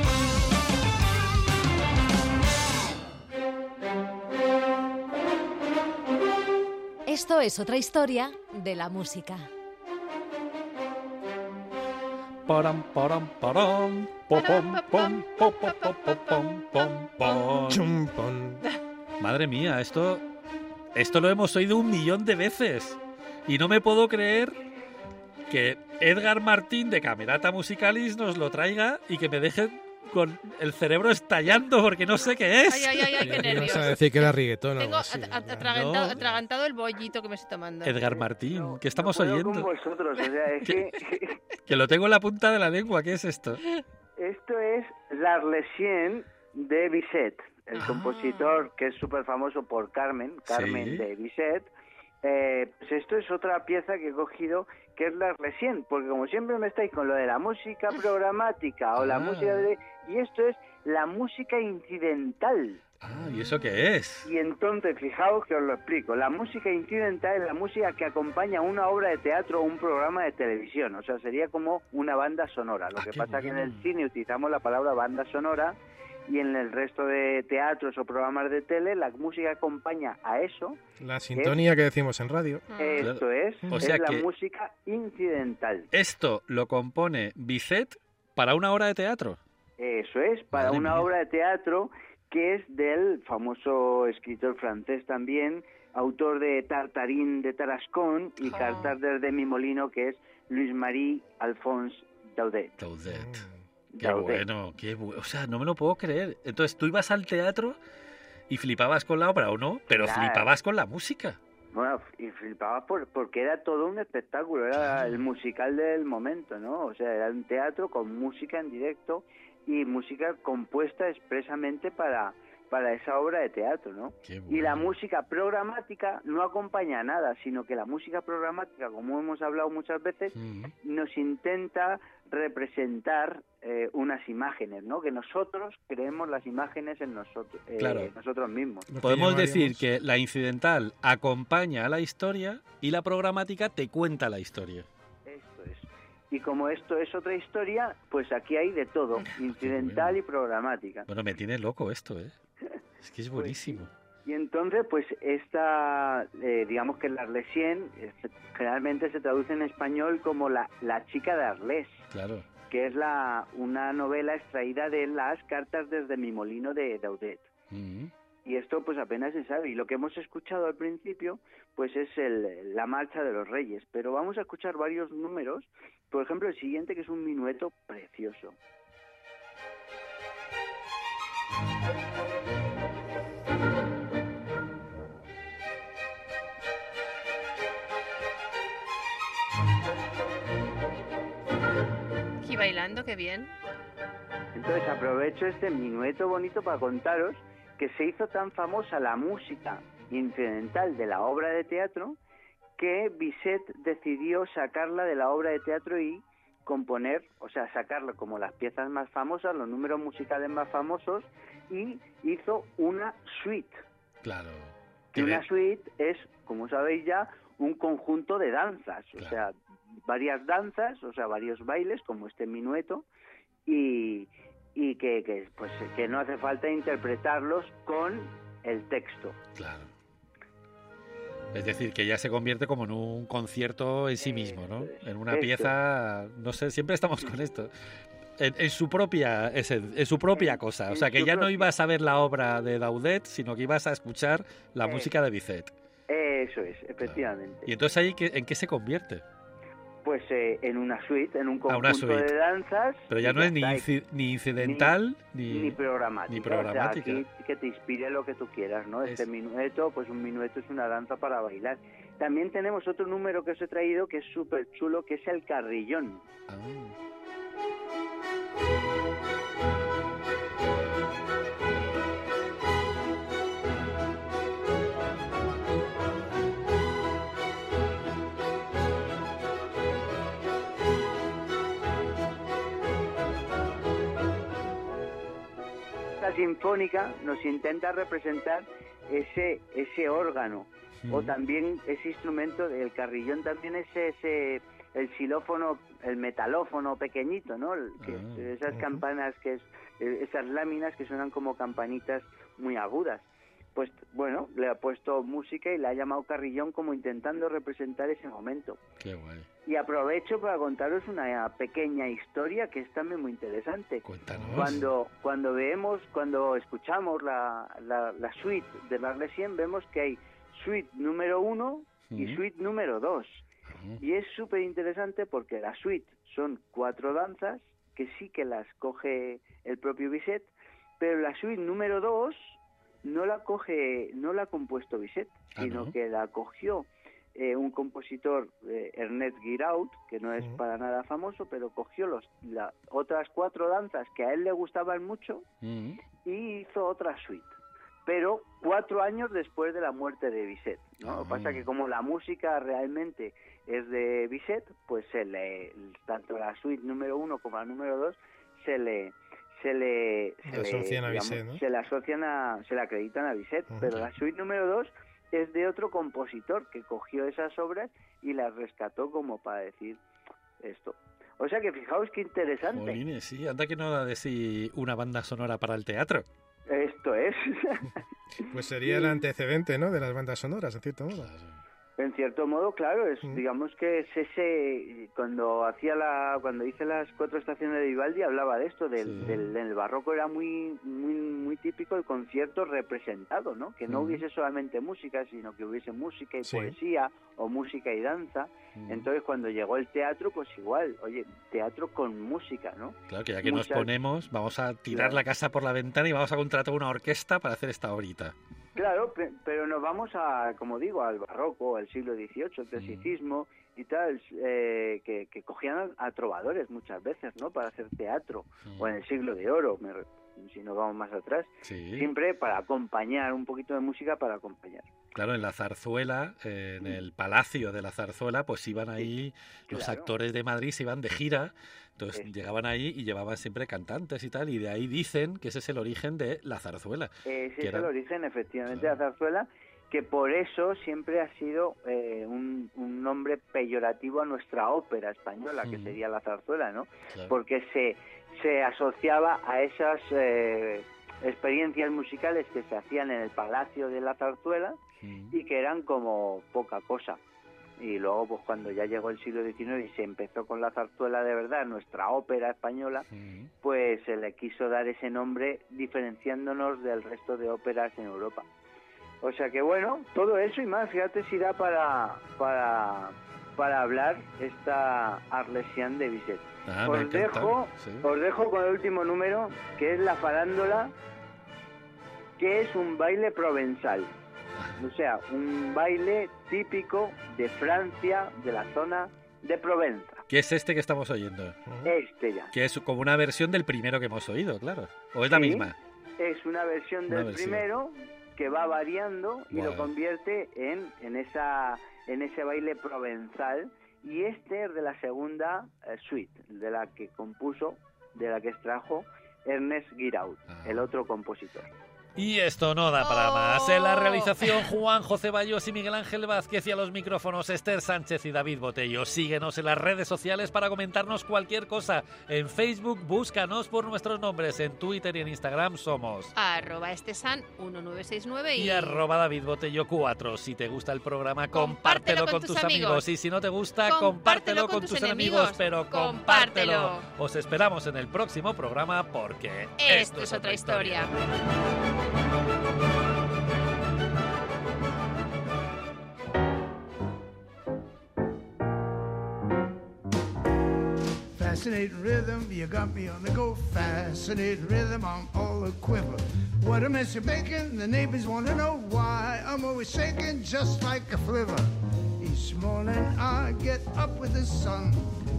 Esto es otra historia de la música. Param, param, param, popom, pom, pom, pom, pom, pom, pom, pom. Chum, pom. Madre mía, esto, esto lo hemos oído un millón de veces. Y no me puedo creer que Edgar Martín de Camerata Musicalis nos lo traiga y que me deje con el cerebro estallando porque no sé qué es. Ay, ay, ay, ay, qué nervios. Vas a decir que era reggaetón o Tengo algo así. at- at- atragantado, No. atragantado el bollito que me estoy tomando. Edgar Martín, ¿qué estamos Puedo oyendo? con vosotros, o sea, es que Que lo tengo en la punta de la lengua, ¿qué es esto? esto es L'Arlésienne de Bizet, el Ah. compositor que es súper famoso por Carmen, Carmen Sí. de Bizet. Eh, pues esto es otra pieza que he cogido, que es L'Arlésienne, porque como siempre me estáis con lo de la música programática o la Ah. música de... Y esto es la música incidental. Ah, ¿y eso qué es? Y entonces, fijaos que os lo explico. La música incidental es la música que acompaña una obra de teatro o un programa de televisión. O sea, sería como una banda sonora. Lo Ah, que qué pasa es que en el bueno. cine utilizamos la palabra banda sonora y en el resto de teatros o programas de tele la música acompaña a eso. La sintonía que decimos en radio. Esto es, O es sea la que- música incidental. Esto lo compone Bizet para una obra de teatro. Eso es, para Madre una mía. obra de teatro que es del famoso escritor francés también, autor de Tartarín de Tarascon y Ah. Cantar de mi molino, que es Louis-Marie Alphonse Daudet. Daudet. Qué Daudet. bueno, qué bueno. O sea, no me lo puedo creer. Entonces, tú ibas al teatro y flipabas con la obra, ¿o no? Pero Claro. flipabas con la música. Bueno, y flipaba por, porque era todo un espectáculo, era el musical del momento, ¿no? O sea, era un teatro con música en directo y música compuesta expresamente para, para esa obra de teatro, ¿no? Y la música programática no acompaña a nada, sino que la música programática, como hemos hablado muchas veces, nos intenta representar eh, unas imágenes, ¿no? Que nosotros creemos las imágenes en nosotros, eh, Claro. nosotros mismos. Podemos decir que la incidental acompaña a la historia y la programática te cuenta la historia. Esto es. Y como esto es otra historia, pues aquí hay de todo, incidental y programática. Bueno, me tiene loco esto, ¿eh? Es que es buenísimo. Y entonces, pues esta, eh, digamos que la Arlésienne, eh, generalmente se traduce en español como la, la chica de Arlés, Claro. que es la una novela extraída de las cartas desde mi molino de Daudet. Mm. Y esto pues apenas se sabe. Y lo que hemos escuchado al principio pues es el, la marcha de los reyes. Pero vamos a escuchar varios números. Por ejemplo, el siguiente, que es un minueto precioso. Aquí bailando, qué bien. Entonces aprovecho este minueto bonito para contaros que se hizo tan famosa la música incidental de la obra de teatro que Bizet decidió sacarla de la obra de teatro y componer, o sea, sacarla como las piezas más famosas, los números musicales más famosos, y hizo una suite. Claro. Que una suite es, como sabéis ya, un conjunto de danzas, o sea, varias danzas, o sea, varios bailes, como este minueto, y, y que, que, pues, que no hace falta interpretarlos con el texto. Claro. Es decir, que ya se convierte como en un concierto en sí mismo, ¿no? En una Esto. pieza, no sé, siempre estamos con esto. En, en su propia esen- en su propia cosa. O en sea, que su ya no propia. ibas a ver la obra de Daudet, sino que ibas a escuchar la Eh. música de Bizet. Eso es, efectivamente. Y entonces ahí, ¿qué- ¿en qué se convierte? pues eh, en una suite, en un Ah, una conjunto suite. de danzas. Pero ya y no es ni, está. inci- ni incidental ni, ni programática. ni programática. O sea, aquí que te inspire lo que tú quieras, ¿no? Este minueto, pues un minueto es una danza para bailar. También tenemos otro número que os he traído que es súper chulo, que es el carrillón. Ah. La sinfónica nos intenta representar ese ese órgano Mm. o también ese instrumento del carrillón, también es ese el xilófono, el metalófono pequeñito, ¿no? El- que Ah, esas ujú. campanas que es eh, esas láminas que suenan como campanitas muy agudas. Pues bueno, le ha puesto música y le ha llamado carrillón como intentando representar ese momento. Qué guay. Y aprovecho para contaros una pequeña historia que es también muy interesante. Cuéntanos. Cuando cuando vemos, cuando escuchamos la, la, la suite de Arlesienne, vemos que hay suite número uno y Ujú. suite número dos. Ujú. Y es súper interesante porque la suite son cuatro danzas que sí que las coge el propio Bizet, pero la suite número dos no la coge, no la ha compuesto Bizet, Ah, sino ¿no? que la cogió eh, un compositor, eh, Ernest Guiraud, que no es Ujú. para nada famoso, pero cogió los las otras cuatro danzas que a él le gustaban mucho Mm. y hizo otra suite, pero cuatro años después de la muerte de Bizet, ¿no? Lo que pasa Ah. que como la música realmente es de Bizet, pues se le, tanto la suite número uno como la número dos se le se le, se Le le, asocian a digamos, Bizet, ¿no? se le asocian a, se le acreditan a Bizet, Ujú. pero la suite número dos es de otro compositor que cogió esas obras y las rescató como para decir esto. O sea que fijaos qué interesante. Jolines, sí, anda que no da de sí una banda sonora para el teatro. Esto es. Pues sería el antecedente, ¿no? De las bandas sonoras, en cierto modo. En cierto modo, claro, es Mm. digamos que es ese cuando hacía la cuando hice las cuatro estaciones de Vivaldi hablaba de esto del, Sí. del, del barroco era muy muy muy típico el concierto representado, ¿no? Que no Mm. hubiese solamente música, sino que hubiese música y Sí. poesía o música y danza. Mm. Entonces cuando llegó el teatro, pues igual, oye, teatro con música, ¿no? Claro, que ya que nos Muchas- ponemos, vamos a tirar Claro. la casa por la ventana y vamos a contratar una orquesta para hacer esta horita. Claro, pe- pero nos vamos a, como digo, al barroco, al siglo dieciocho, el clasicismo y tal, eh, que, que cogían a, a trovadores muchas veces, ¿no? Para hacer teatro, o en el siglo de oro, me re- si nos vamos más atrás, Sí. siempre para acompañar, un poquito de música para acompañar. Claro, en la zarzuela, eh, en el Palacio de la Zarzuela, pues iban ahí los claro. actores de Madrid, se iban de gira, entonces Sí. llegaban ahí y llevaban siempre cantantes y tal, y de ahí dicen que ese es el origen de la zarzuela. Ese que es era- el origen, efectivamente, de la zarzuela, que por eso siempre ha sido eh, un, un nombre peyorativo a nuestra ópera española, que Mm. sería la zarzuela, ¿no? Claro. Porque se, se asociaba a esas eh, experiencias musicales que se hacían en el Palacio de la Zarzuela Mm. y que eran como poca cosa. Y luego, pues cuando ya llegó el siglo diecinueve y se empezó con la zarzuela de verdad, nuestra ópera española, Mm. pues se le quiso dar ese nombre diferenciándonos del resto de óperas en Europa. O sea que bueno, todo eso y más, fíjate si da para, para, para hablar esta Arlesienne de Bizet. Ah, me ha os, encantado, dejo, sí. os dejo con el último número, que es la farándola, que es un baile provenzal. O sea, un baile típico de Francia, de la zona de Provenza. ¿Qué es este que estamos oyendo? Este ya. Que es como una versión del primero que hemos oído, claro. ¿O es la Sí, misma? Es una versión Una del versión. primero que va variando y lo Bueno. convierte en, en, esa, en ese baile provenzal. Y este es de la segunda eh, suite, de la que compuso, de la que extrajo Ernest Guiraud, Ah. el otro compositor. Y esto no da para más. En la realización, Juan José Bayos y Miguel Ángel Vázquez, y a los micrófonos, Esther Sánchez y David Botello. Síguenos en las redes sociales para comentarnos cualquier cosa. En Facebook, búscanos por nuestros nombres. En Twitter y en Instagram somos... Arroba estesan uno nueve seis nueve y... Y arroba David Botello cuatro. Si te gusta el programa, compártelo, con, tus amigos. Y si no te gusta, compártelo, con, tus enemigos. Pero compártelo. Os esperamos en el próximo programa porque... Esto es otra historia. Fascinating rhythm, you got me on the go. Fascinating rhythm, I'm all a quiver. What a mess you're making, the neighbors want to know why. I'm always shaking just like a flivver. Each morning I get up with the sun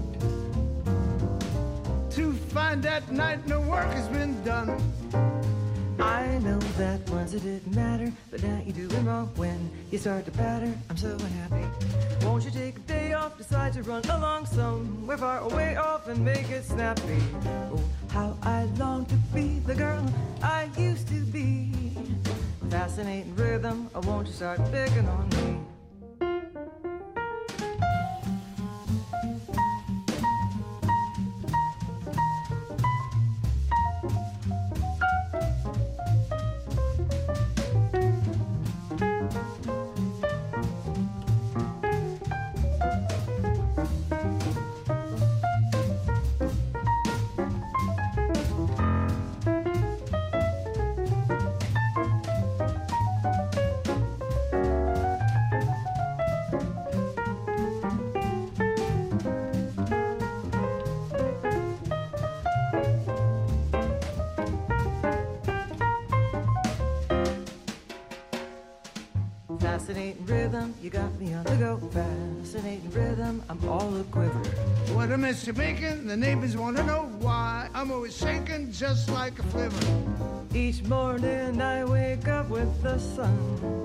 to find that night no work has been done. I know that once it didn't matter, but now you do it wrong when you start to patter. I'm so unhappy. Won't you take a day off, decide to run along somewhere far away off and make it snappy? Oh, how I long to be the girl I used to be. Fascinating rhythm, oh, won't you start picking on me? Fascinating rhythm, you got me on the go. Fascinating rhythm, I'm all a quiver. What a mess you're making, the neighbors want to know why. I'm always shaking just like a flivver. Each morning I wake up with the sun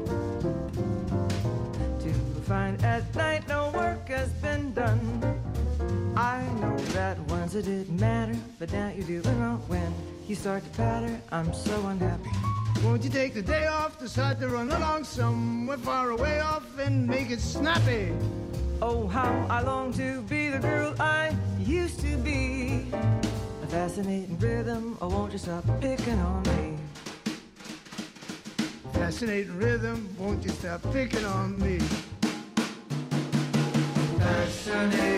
to find at night no work has been done. I know that once it didn't matter, but now you do it wrong when you start to patter. I'm so unhappy. Won't you take the day off, decide to run along somewhere far away off and make it snappy? Oh, how I long to be the girl I used to be. A fascinating rhythm, oh, won't you stop picking on me? Fascinating rhythm, won't you stop picking on me? Fascinating